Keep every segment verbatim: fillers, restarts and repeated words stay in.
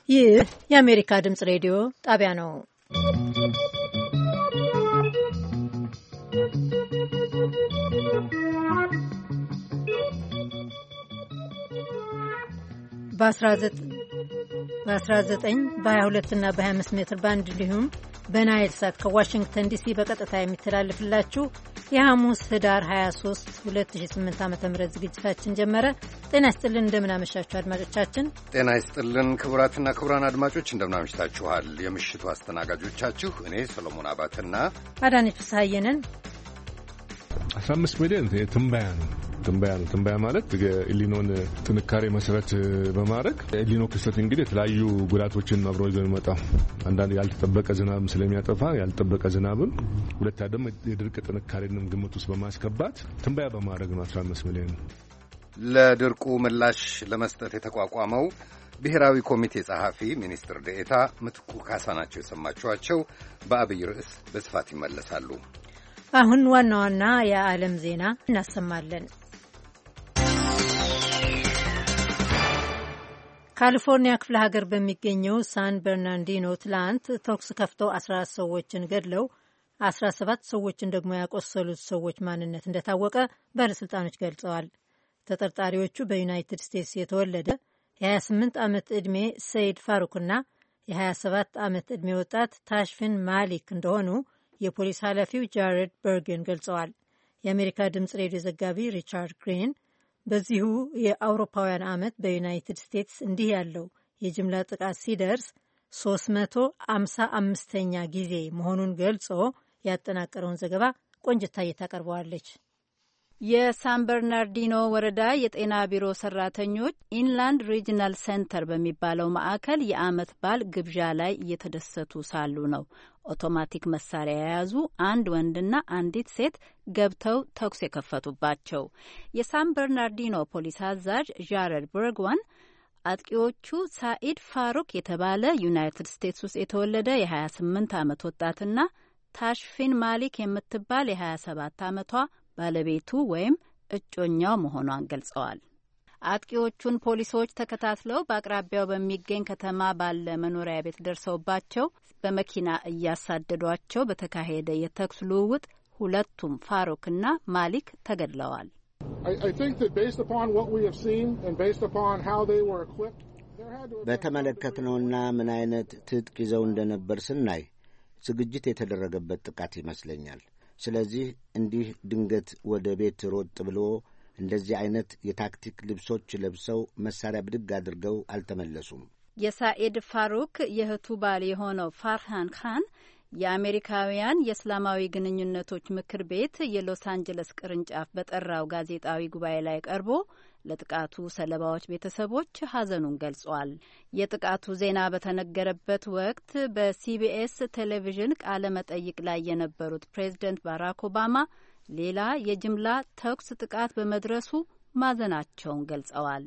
ይህ የአሜሪካ ድምፅ ሬዲዮ ጣቢያ ነው። በአስራ ዘጠኝ በሀያ ሁለት እና በሀያ አምስት ሜትር ባንድ እንዲሁም በናይል ሳት ከዋሽንግተን ዲሲ በቀጥታ የሚተላለፍላችሁ የሐሙስ ህዳር ሀያ ሶስት ሁለት ሺህ ስምንት ዓመተ ምህረት ዝግጅታችን ጀመረ። ጤና ይስጥልን፣ እንደምን አመሻችሁ አድማጮቻችን። ጤና ይስጥልን ክቡራትና ክቡራን አድማጮች እንደምን አመሽታችኋል። የምሽቱ አስተናጋጆቻችሁ እኔ ሰሎሞን አባተና አዳነች ፍስሐዬ ነን። አስራ አምስት ሚሊዮን ትንበያ ነው ትንበያ ነው ትንበያ ማለት የኢሊኖን ጥንካሬ መሰረት በማድረግ የኢሊኖ ክስተት እንግዲህ የተለያዩ ጉዳቶችን አብሮ ይዞ የሚመጣው አንዳንድ ያልተጠበቀ ዝናብ ስለሚያጠፋ ያልተጠበቀ ዝናብን፣ ሁለታ ደግሞ የድርቅ ጥንካሬንም ግምት ውስጥ በማስገባት ትንበያ በማድረግ ነው አስራ አምስት ሚሊዮን። ለድርቁ ምላሽ ለመስጠት የተቋቋመው ብሔራዊ ኮሚቴ ጸሐፊ ሚኒስትር ዴኤታ ምትኩ ካሳ ናቸው የሰማችኋቸው። በአብይ ርዕስ በስፋት ይመለሳሉ። አሁን ዋና ዋና የዓለም ዜና እናሰማለን። ካሊፎርኒያ ክፍለ ሀገር በሚገኘው ሳን በርናንዲኖ ትላንት ተኩስ ከፍተው አስራ አራት ሰዎችን ገድለው አስራ ሰባት ሰዎችን ደግሞ ያቆሰሉት ሰዎች ማንነት እንደታወቀ ባለሥልጣኖች ገልጸዋል። ተጠርጣሪዎቹ በዩናይትድ ስቴትስ የተወለደ የሀያ ስምንት ዓመት ዕድሜ ሰይድ ፋሩክና የሀያ ሰባት ዓመት ዕድሜ ወጣት ታሽፊን ማሊክ እንደሆኑ የፖሊስ ኃላፊው ጃሬድ በርገን ገልጸዋል። የአሜሪካ ድምፅ ሬዲዮ ዘጋቢ ሪቻርድ ግሪን በዚሁ የአውሮፓውያን ዓመት በዩናይትድ ስቴትስ እንዲህ ያለው የጅምላ ጥቃት ሲደርስ ሶስት መቶ ሃምሳ አምስተኛ ጊዜ መሆኑን ገልጾ ያጠናቀረውን ዘገባ ቆንጅታዬ ታቀርበዋለች። የሳን በርናርዲኖ ወረዳ የጤና ቢሮ ሰራተኞች ኢንላንድ ሪጅናል ሴንተር በሚባለው ማዕከል የዓመት በዓል ግብዣ ላይ እየተደሰቱ ሳሉ ነው ኦቶማቲክ መሳሪያ የያዙ አንድ ወንድና አንዲት ሴት ገብተው ተኩስ የከፈቱባቸው። የሳን በርናርዲኖ ፖሊስ አዛዥ ጃሬድ በርግዋን አጥቂዎቹ ሳኢድ ፋሩክ የተባለ ዩናይትድ ስቴትስ ውስጥ የተወለደ የሀያ ስምንት ዓመት ወጣትና ታሽፊን ማሊክ የምትባል የሀያ ሰባት ዓመቷ ባለቤቱ ወይም እጮኛው መሆኗን ገልጸዋል። አጥቂዎቹን ፖሊሶች ተከታትለው በአቅራቢያው በሚገኝ ከተማ ባለ መኖሪያ ቤት ደርሰውባቸው በመኪና እያሳደዷቸው በተካሄደ የተኩስ ልውውጥ ሁለቱም ፋሩክና ማሊክ ተገድለዋል። በተመለከትነውና ምን አይነት ትጥቅ ይዘው እንደነበር ስናይ ዝግጅት የተደረገበት ጥቃት ይመስለኛል። ስለዚህ እንዲህ ድንገት ወደ ቤት ሮጥ ብሎ እንደዚህ አይነት የታክቲክ ልብሶች ለብሰው መሳሪያ ብድግ አድርገው አልተመለሱም። የሳኢድ ፋሩክ የእህቱ ባል የሆነው ፋርሃን ካን የአሜሪካውያን የእስላማዊ ግንኙነቶች ምክር ቤት የሎስ አንጀለስ ቅርንጫፍ በጠራው ጋዜጣዊ ጉባኤ ላይ ቀርቦ ለጥቃቱ ሰለባዎች ቤተሰቦች ሐዘኑን ገልጿል። የጥቃቱ ዜና በተነገረበት ወቅት በሲቢኤስ ቴሌቪዥን ቃለ መጠይቅ ላይ የነበሩት ፕሬዝደንት ባራክ ኦባማ ሌላ የጅምላ ተኩስ ጥቃት በመድረሱ ማዘናቸውን ገልጸዋል።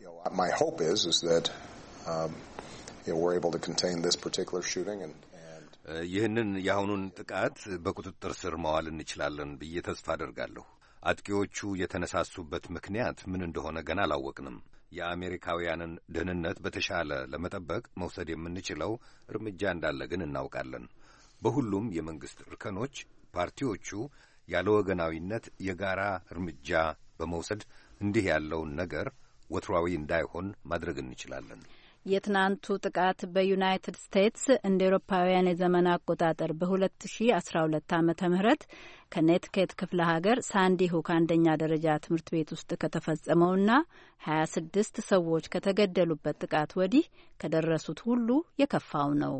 ይህንን የአሁኑን ጥቃት በቁጥጥር ስር መዋል እንችላለን ብዬ ተስፋ አደርጋለሁ። አጥቂዎቹ የተነሳሱበት ምክንያት ምን እንደሆነ ገና አላወቅንም። የአሜሪካውያንን ደህንነት በተሻለ ለመጠበቅ መውሰድ የምንችለው እርምጃ እንዳለ ግን እናውቃለን። በሁሉም የመንግሥት እርከኖች ፓርቲዎቹ ያለ ወገናዊነት የጋራ እርምጃ በመውሰድ እንዲህ ያለውን ነገር ወትሯዊ እንዳይሆን ማድረግ እንችላለን። የትናንቱ ጥቃት በዩናይትድ ስቴትስ እንደ ኤሮፓውያን የዘመን አቆጣጠር በሁለት ሺ አስራ ሁለት ዓመተ ምህረት ከኔቲኬት ክፍለ ሀገር ሳንዲ ሁክ አንደኛ ደረጃ ትምህርት ቤት ውስጥ ከተፈጸመውና ሀያ ስድስት ሰዎች ከተገደሉበት ጥቃት ወዲህ ከደረሱት ሁሉ የከፋው ነው።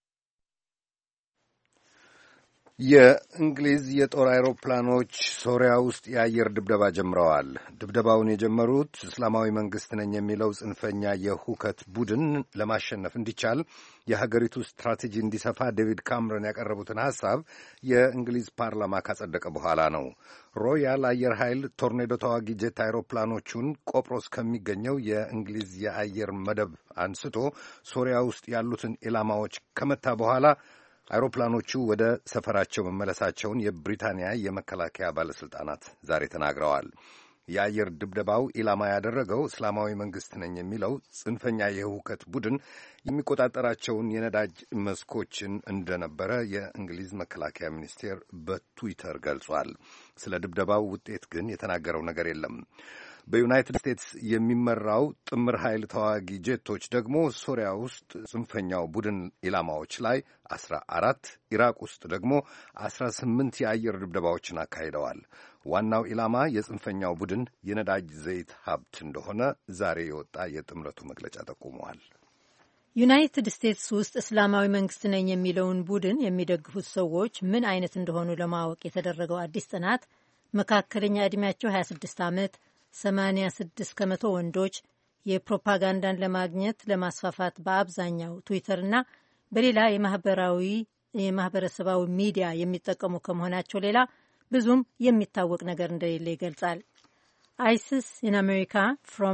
የእንግሊዝ የጦር አይሮፕላኖች ሶሪያ ውስጥ የአየር ድብደባ ጀምረዋል። ድብደባውን የጀመሩት እስላማዊ መንግስት ነኝ የሚለው ጽንፈኛ የሁከት ቡድን ለማሸነፍ እንዲቻል የሀገሪቱ ስትራቴጂ እንዲሰፋ ዴቪድ ካምረን ያቀረቡትን ሐሳብ የእንግሊዝ ፓርላማ ካጸደቀ በኋላ ነው። ሮያል አየር ኃይል ቶርኔዶ ተዋጊ ጄት አይሮፕላኖቹን ቆጵሮስ ከሚገኘው የእንግሊዝ የአየር መደብ አንስቶ ሶሪያ ውስጥ ያሉትን ኢላማዎች ከመታ በኋላ አይሮፕላኖቹ ወደ ሰፈራቸው መመለሳቸውን የብሪታንያ የመከላከያ ባለስልጣናት ዛሬ ተናግረዋል። የአየር ድብደባው ኢላማ ያደረገው እስላማዊ መንግስት ነኝ የሚለው ጽንፈኛ የሁከት ቡድን የሚቆጣጠራቸውን የነዳጅ መስኮችን እንደነበረ የእንግሊዝ መከላከያ ሚኒስቴር በትዊተር ገልጿል። ስለ ድብደባው ውጤት ግን የተናገረው ነገር የለም። በዩናይትድ ስቴትስ የሚመራው ጥምር ኃይል ተዋጊ ጄቶች ደግሞ ሶሪያ ውስጥ ጽንፈኛው ቡድን ኢላማዎች ላይ አስራ አራት ኢራቅ ውስጥ ደግሞ አስራ ስምንት የአየር ድብደባዎችን አካሂደዋል። ዋናው ኢላማ የጽንፈኛው ቡድን የነዳጅ ዘይት ሀብት እንደሆነ ዛሬ የወጣ የጥምረቱ መግለጫ ጠቁመዋል። ዩናይትድ ስቴትስ ውስጥ እስላማዊ መንግስት ነኝ የሚለውን ቡድን የሚደግፉት ሰዎች ምን አይነት እንደሆኑ ለማወቅ የተደረገው አዲስ ጥናት መካከለኛ ዕድሜያቸው ሀያ ስድስት ዓመት ሰማንያ ስድስት ከመቶ ወንዶች የፕሮፓጋንዳን ለማግኘት ለማስፋፋት በአብዛኛው ትዊተርና በሌላ የማህበራዊ የማህበረሰባዊ ሚዲያ የሚጠቀሙ ከመሆናቸው ሌላ ብዙም የሚታወቅ ነገር እንደሌለ ይገልጻል። አይሲስ ኢን አሜሪካ ፍሮም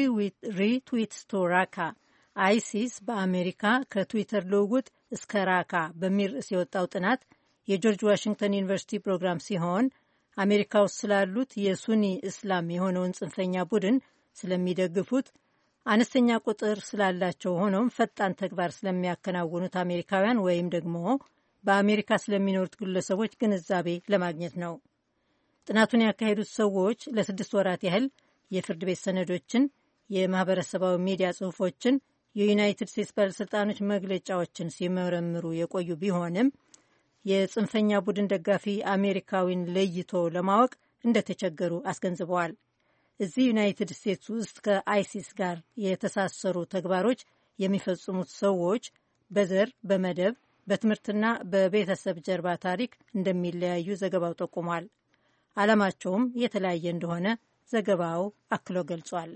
ሪትዊትስ ቱ ራካ፣ አይሲስ በአሜሪካ ከትዊተር ልውውጥ እስከ ራካ በሚል ርዕስ የወጣው ጥናት የጆርጅ ዋሽንግተን ዩኒቨርሲቲ ፕሮግራም ሲሆን አሜሪካ ውስጥ ስላሉት የሱኒ እስላም የሆነውን ጽንፈኛ ቡድን ስለሚደግፉት አነስተኛ ቁጥር ስላላቸው ሆኖም ፈጣን ተግባር ስለሚያከናውኑት አሜሪካውያን ወይም ደግሞ በአሜሪካ ስለሚኖሩት ግለሰቦች ግንዛቤ ለማግኘት ነው። ጥናቱን ያካሄዱት ሰዎች ለስድስት ወራት ያህል የፍርድ ቤት ሰነዶችን፣ የማህበረሰባዊ ሚዲያ ጽሑፎችን፣ የዩናይትድ ስቴትስ ባለሥልጣኖች መግለጫዎችን ሲመረምሩ የቆዩ ቢሆንም የጽንፈኛ ቡድን ደጋፊ አሜሪካዊን ለይቶ ለማወቅ እንደተቸገሩ አስገንዝበዋል። እዚህ ዩናይትድ ስቴትስ ውስጥ ከአይሲስ ጋር የተሳሰሩ ተግባሮች የሚፈጽሙት ሰዎች በዘር፣ በመደብ፣ በትምህርትና በቤተሰብ ጀርባ ታሪክ እንደሚለያዩ ዘገባው ጠቁሟል። ዓላማቸውም የተለያየ እንደሆነ ዘገባው አክሎ ገልጿል።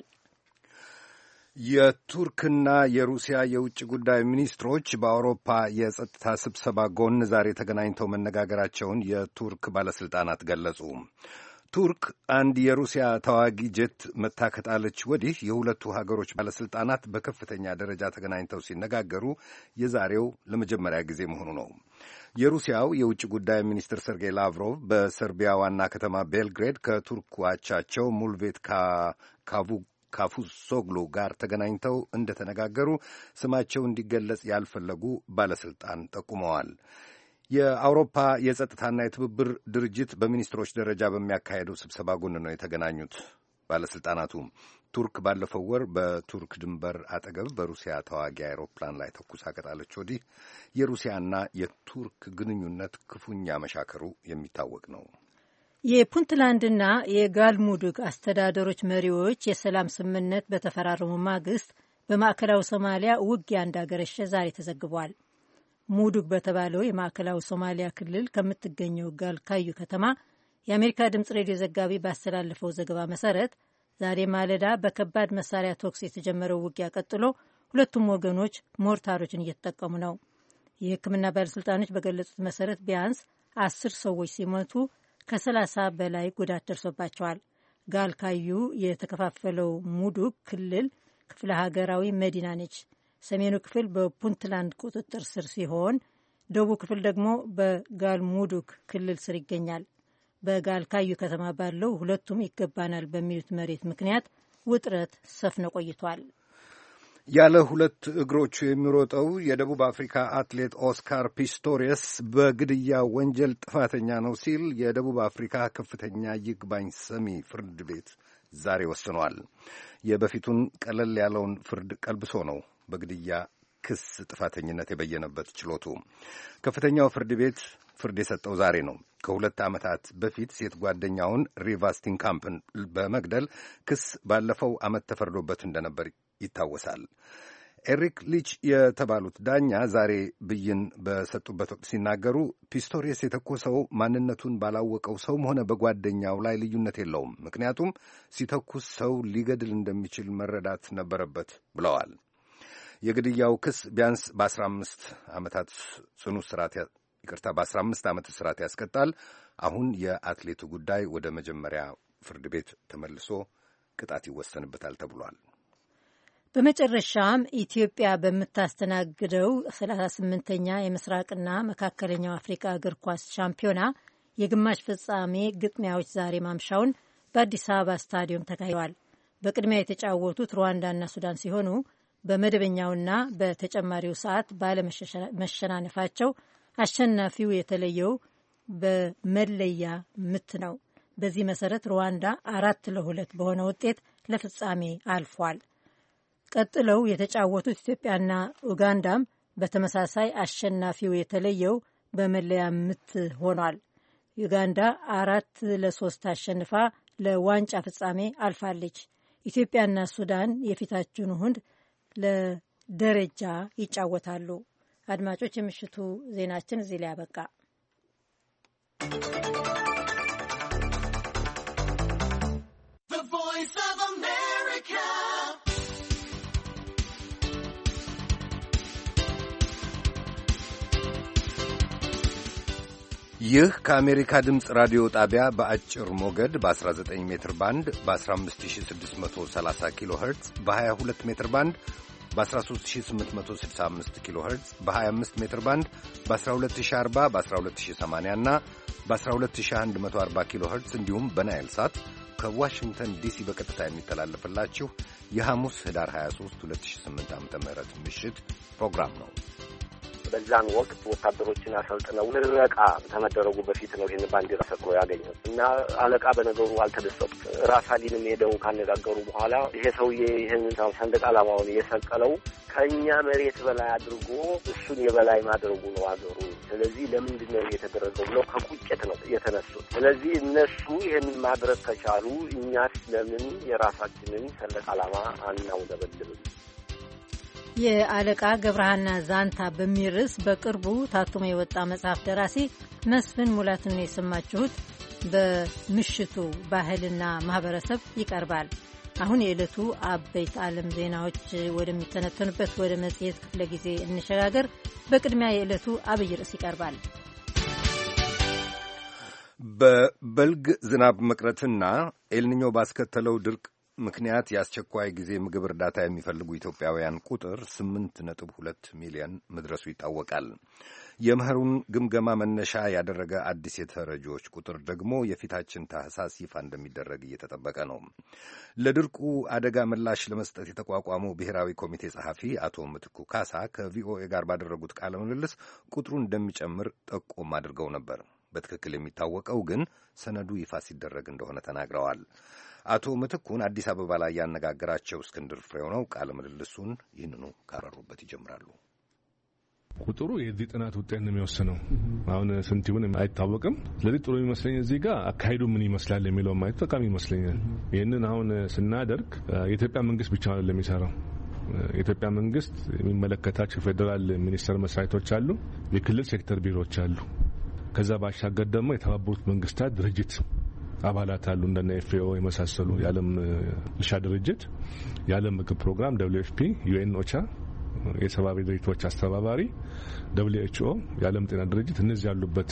የቱርክና የሩሲያ የውጭ ጉዳይ ሚኒስትሮች በአውሮፓ የጸጥታ ስብሰባ ጎን ዛሬ ተገናኝተው መነጋገራቸውን የቱርክ ባለሥልጣናት ገለጹ። ቱርክ አንድ የሩሲያ ተዋጊ ጄት መታ ከጣለች ወዲህ የሁለቱ ሀገሮች ባለሥልጣናት በከፍተኛ ደረጃ ተገናኝተው ሲነጋገሩ የዛሬው ለመጀመሪያ ጊዜ መሆኑ ነው። የሩሲያው የውጭ ጉዳይ ሚኒስትር ሰርጌይ ላቭሮቭ በሰርቢያ ዋና ከተማ ቤልግሬድ ከቱርክ አቻቸው ሙልቬት ካቡ ካፉሶግሉ ጋር ተገናኝተው እንደተነጋገሩ ስማቸው እንዲገለጽ ያልፈለጉ ባለሥልጣን ጠቁመዋል። የአውሮፓ የጸጥታና የትብብር ድርጅት በሚኒስትሮች ደረጃ በሚያካሄደው ስብሰባ ጎን ነው የተገናኙት። ባለሥልጣናቱ ቱርክ ባለፈው ወር በቱርክ ድንበር አጠገብ በሩሲያ ተዋጊ አውሮፕላን ላይ ተኩሳ ከጣለች ወዲህ የሩሲያና የቱርክ ግንኙነት ክፉኛ መሻከሩ የሚታወቅ ነው። የፑንትላንድና የጋልሙዱግ አስተዳደሮች መሪዎች የሰላም ስምምነት በተፈራረሙ ማግስት በማዕከላዊ ሶማሊያ ውጊያ እንዳገረሸ ዛሬ ተዘግቧል። ሙዱግ በተባለው የማዕከላዊ ሶማሊያ ክልል ከምትገኘው ጋልካዩ ከተማ የአሜሪካ ድምፅ ሬዲዮ ዘጋቢ ባስተላለፈው ዘገባ መሰረት ዛሬ ማለዳ በከባድ መሳሪያ ተኩስ የተጀመረው ውጊያ ቀጥሎ ሁለቱም ወገኖች ሞርታሮችን እየተጠቀሙ ነው። የሕክምና ባለሥልጣኖች በገለጹት መሰረት ቢያንስ አስር ሰዎች ሲሞቱ ከሰላሳ በላይ ጉዳት ደርሶባቸዋል። ጋልካዩ የተከፋፈለው ሙዱግ ክልል ክፍለ ሀገራዊ መዲና ነች። ሰሜኑ ክፍል በፑንትላንድ ቁጥጥር ስር ሲሆን ደቡብ ክፍል ደግሞ በጋልሙዱግ ክልል ስር ይገኛል። በጋልካዩ ከተማ ባለው ሁለቱም ይገባናል በሚሉት መሬት ምክንያት ውጥረት ሰፍኖ ቆይቷል። ያለ ሁለት እግሮቹ የሚሮጠው የደቡብ አፍሪካ አትሌት ኦስካር ፒስቶሪየስ በግድያ ወንጀል ጥፋተኛ ነው ሲል የደቡብ አፍሪካ ከፍተኛ ይግባኝ ሰሚ ፍርድ ቤት ዛሬ ወስኗል። የበፊቱን ቀለል ያለውን ፍርድ ቀልብሶ ነው በግድያ ክስ ጥፋተኝነት የበየነበት ችሎቱ። ከፍተኛው ፍርድ ቤት ፍርድ የሰጠው ዛሬ ነው። ከሁለት ዓመታት በፊት ሴት ጓደኛውን ሪቫ ስቲንካምፕን በመግደል ክስ ባለፈው ዓመት ተፈርዶበት እንደነበር ይታወሳል። ኤሪክ ሊች የተባሉት ዳኛ ዛሬ ብይን በሰጡበት ወቅት ሲናገሩ ፒስቶሪየስ የተኮሰው ማንነቱን ባላወቀው ሰውም ሆነ በጓደኛው ላይ ልዩነት የለውም፣ ምክንያቱም ሲተኩስ ሰው ሊገድል እንደሚችል መረዳት ነበረበት ብለዋል። የግድያው ክስ ቢያንስ በአስራ አምስት ዓመታት ጽኑ እስራት ይቅርታ በአስራ አምስት ዓመት እስራት ያስቀጣል። አሁን የአትሌቱ ጉዳይ ወደ መጀመሪያ ፍርድ ቤት ተመልሶ ቅጣት ይወሰንበታል ተብሏል። በመጨረሻም ኢትዮጵያ በምታስተናግደው ሰላሳ ስምንተኛ የምስራቅና መካከለኛው አፍሪካ እግር ኳስ ሻምፒዮና የግማሽ ፍጻሜ ግጥሚያዎች ዛሬ ማምሻውን በአዲስ አበባ ስታዲየም ተካሂደዋል። በቅድሚያ የተጫወቱት ሩዋንዳና ሱዳን ሲሆኑ በመደበኛውና በተጨማሪው ሰዓት ባለመሸናነፋቸው አሸናፊው የተለየው በመለያ ምት ነው። በዚህ መሰረት ሩዋንዳ አራት ለሁለት በሆነ ውጤት ለፍጻሜ አልፏል። ቀጥለው የተጫወቱት ኢትዮጵያና ኡጋንዳም በተመሳሳይ አሸናፊው የተለየው በመለያ ምት ሆኗል። ዩጋንዳ አራት ለሶስት አሸንፋ ለዋንጫ ፍጻሜ አልፋለች። ኢትዮጵያና ሱዳን የፊታችን እሁድ ለደረጃ ይጫወታሉ። አድማጮች፣ የምሽቱ ዜናችን እዚህ ላይ ያበቃ። ይህ ከአሜሪካ ድምፅ ራዲዮ ጣቢያ በአጭር ሞገድ በ19 ሜትር ባንድ በ15630 ኪሎ ኸርትዝ በ22 ሜትር ባንድ በ13865 ኪሎ ኸርትዝ በ25 ሜትር ባንድ በ12040 በ12080 እና በ12140 ኪሎ ኸርትዝ እንዲሁም በናይል ሳት ከዋሽንግተን ዲሲ በቀጥታ የሚተላለፍላችሁ የሐሙስ ህዳር ሃያ ሦስት ሁለት ሺህ ስምንት ዓመተ ምህረት ምሽት ፕሮግራም ነው። በዛን ወቅት ወታደሮችን አሰልጥነው ምረቃ ከመደረጉ በፊት ነው ይህን ባንዲራ ሰቅሎ ያገኘው እና አለቃ በነገሩ አልተደሰቱ። ራሳሊንም ሄደው ካነጋገሩ በኋላ ይሄ ሰውዬ ይህን ሰንደቅ ዓላማውን የሰቀለው ከእኛ መሬት በላይ አድርጎ እሱን የበላይ ማድረጉ ነው አገሩ። ስለዚህ ለምንድን ነው የተደረገው ብለው ከቁጭት ነው የተነሱት። ስለዚህ እነሱ ይህንን ማድረግ ከቻሉ እኛስ ለምን የራሳችንን ሰንደቅ ዓላማ አናውለበልብም? የአለቃ ገብረሃና ዛንታ በሚል ርዕስ በቅርቡ ታትሞ የወጣ መጽሐፍ ደራሲ መስፍን ሙላትን ነው የሰማችሁት። በምሽቱ ባህልና ማህበረሰብ ይቀርባል። አሁን የዕለቱ አበይት ዓለም ዜናዎች ወደሚተነተኑበት ወደ መጽሔት ክፍለ ጊዜ እንሸጋገር። በቅድሚያ የዕለቱ አብይ ርዕስ ይቀርባል። በበልግ ዝናብ መቅረትና ኤልኒኞ ባስከተለው ድርቅ ምክንያት የአስቸኳይ ጊዜ ምግብ እርዳታ የሚፈልጉ ኢትዮጵያውያን ቁጥር ስምንት ነጥብ ሁለት ሚሊዮን መድረሱ ይታወቃል። የመኸሩን ግምገማ መነሻ ያደረገ አዲስ የተረጂዎች ቁጥር ደግሞ የፊታችን ታህሳስ ይፋ እንደሚደረግ እየተጠበቀ ነው። ለድርቁ አደጋ ምላሽ ለመስጠት የተቋቋመው ብሔራዊ ኮሚቴ ጸሐፊ አቶ ምትኩ ካሳ ከቪኦኤ ጋር ባደረጉት ቃለ ምልልስ ቁጥሩ እንደሚጨምር ጠቆም አድርገው ነበር። በትክክል የሚታወቀው ግን ሰነዱ ይፋ ሲደረግ እንደሆነ ተናግረዋል። አቶ ምትኩን አዲስ አበባ ላይ ያነጋገራቸው እስክንድር ፍሬው ነው። ቃለ ምልልሱን ይህንኑ ካረሩበት ይጀምራሉ። ቁጥሩ የዚህ ጥናት ውጤት ነው የሚወስነው። አሁን ስንት ይሁን አይታወቅም። ስለዚህ ጥሩ የሚመስለኝ እዚህ ጋር አካሄዱ ምን ይመስላል የሚለው ማየት ጠቃሚ ይመስለኛል። ይህንን አሁን ስናደርግ የኢትዮጵያ መንግስት ብቻ ነው የሚሰራው። የኢትዮጵያ መንግስት የሚመለከታቸው ፌዴራል ሚኒስቴር መስሪያ ቤቶች አሉ፣ የክልል ሴክተር ቢሮዎች አሉ። ከዛ ባሻገር ደግሞ የተባበሩት መንግስታት ድርጅት አባላት አሉ፣ እንደነ ኤፍኤኦ የመሳሰሉ የዓለም እርሻ ድርጅት፣ የዓለም ምግብ ፕሮግራም ደብሊው ኤፍ ፒ፣ ዩኤን ኦቻ፣ የሰብአዊ ድርጅቶች አስተባባሪ ደብሊው ኤች ኦ፣ የዓለም ጤና ድርጅት፣ እነዚህ ያሉበት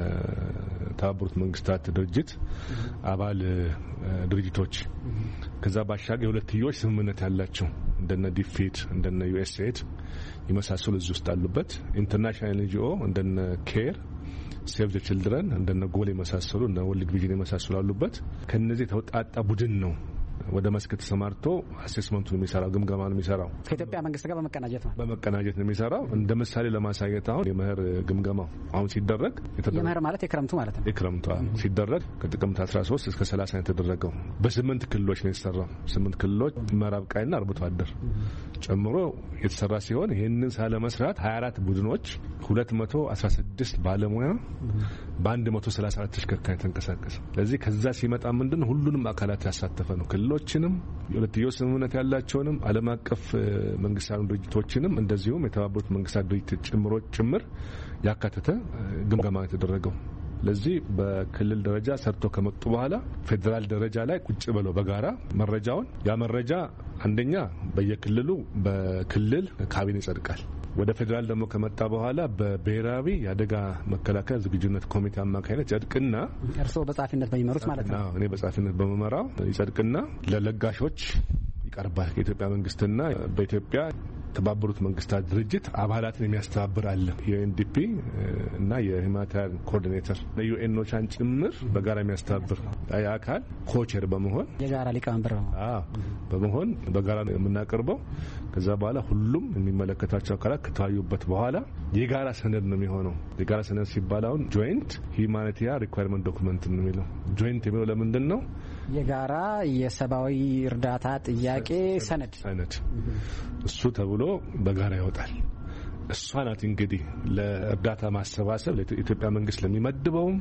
ከተባበሩት መንግስታት ድርጅት አባል ድርጅቶች። ከዛ ባሻገር የሁለትዮሽ ስምምነት ያላቸው እንደነ ዲፊድ እንደነ ዩኤስኤድ የመሳሰሉ እዚህ ውስጥ አሉበት። ኢንተርናሽናል ኤንጂኦ እንደነ ኬር፣ ሴቭ ዘ ችልድረን እንደነ ጎል የመሳሰሉ እና ወርልድ ቪዥን የመሳሰሉ አሉበት። ከነዚህ የተውጣጣ ቡድን ነው ወደ መስክ ተሰማርቶ አሴስመንቱን የሚሰራው ግምገማን የሚሰራው ከኢትዮጵያ መንግስት ጋር በመቀናጀት ነው በመቀናጀት ነው የሚሰራው። እንደ ምሳሌ ለማሳየት አሁን የመኸር ግምገማው አሁን ሲደረግ የመኸር ማለት የክረምቱ ማለት ነው። የክረምቱ ሲደረግ ከጥቅምት አስራ ሶስት እስከ ሰላሳ የተደረገው በስምንት ክልሎች ነው የተሰራው። ስምንት ክልሎች ምዕራብ ቃይና አርብቶ አደር ጨምሮ የተሰራ ሲሆን ይህንን ሳለ መስራት ሀያ አራት ቡድኖች ሁለት መቶ አስራ ስድስት ባለሙያ በአንድ መቶ ሰላሳ አራት ተሽከርካሪ ተንቀሳቀሰ። ስለዚህ ከዛ ሲመጣ ምንድን ሁሉንም አካላት ያሳተፈ ነው። ክልሎችንም የሁለትዮሽ ስምምነት ያላቸውንም ዓለም አቀፍ መንግስታዊ ድርጅቶችንም እንደዚሁም የተባበሩት መንግስታት ድርጅት ጭምሮች ጭምር ያካተተ ግምገማ የተደረገው። ለዚህ በክልል ደረጃ ሰርቶ ከመጡ በኋላ ፌዴራል ደረጃ ላይ ቁጭ ብለው በጋራ መረጃውን ያ መረጃ አንደኛ በየክልሉ በክልል ካቢኔ ይጸድቃል። ወደ ፌዴራል ደግሞ ከመጣ በኋላ በብሔራዊ የአደጋ መከላከያ ዝግጁነት ኮሚቴ አማካይነት ይጸድቅና እርስዎ በጻፊነት በሚመሩት ማለት ነው? እኔ በጻፊነት በመመራው ይጸድቅና ለለጋሾች ይቀርባል። የኢትዮጵያ መንግስትና በኢትዮጵያ የተባበሩት መንግስታት ድርጅት አባላትን የሚያስተባብር አለ። የኤንዲፒ እና የሁማኒታሪያን ኮኦርዲኔተር ለዩኤንኦቻን ጭምር በጋራ የሚያስተባብር አይ አካል ኮቸር በመሆን የጋራ ሊቀመንበር በመሆን በጋራ የምናቀርበው። ከዛ በኋላ ሁሉም የሚመለከታቸው አካላት ከተወያዩበት በኋላ የጋራ ሰነድ ነው የሚሆነው። የጋራ ሰነድ ሲባል አሁን ጆይንት ሁማኒታሪያን ሪኳየርመንት ዶክመንት ነው የሚለው። ጆይንት የሚለው ለምንድን ነው? የጋራ የሰብአዊ እርዳታ ጥያቄ ሰነድ ሰነድ እሱ ተብሎ በጋራ ይወጣል። እሷ ናት እንግዲህ ለእርዳታ ማሰባሰብ ለኢትዮጵያ መንግስት ለሚመድበውም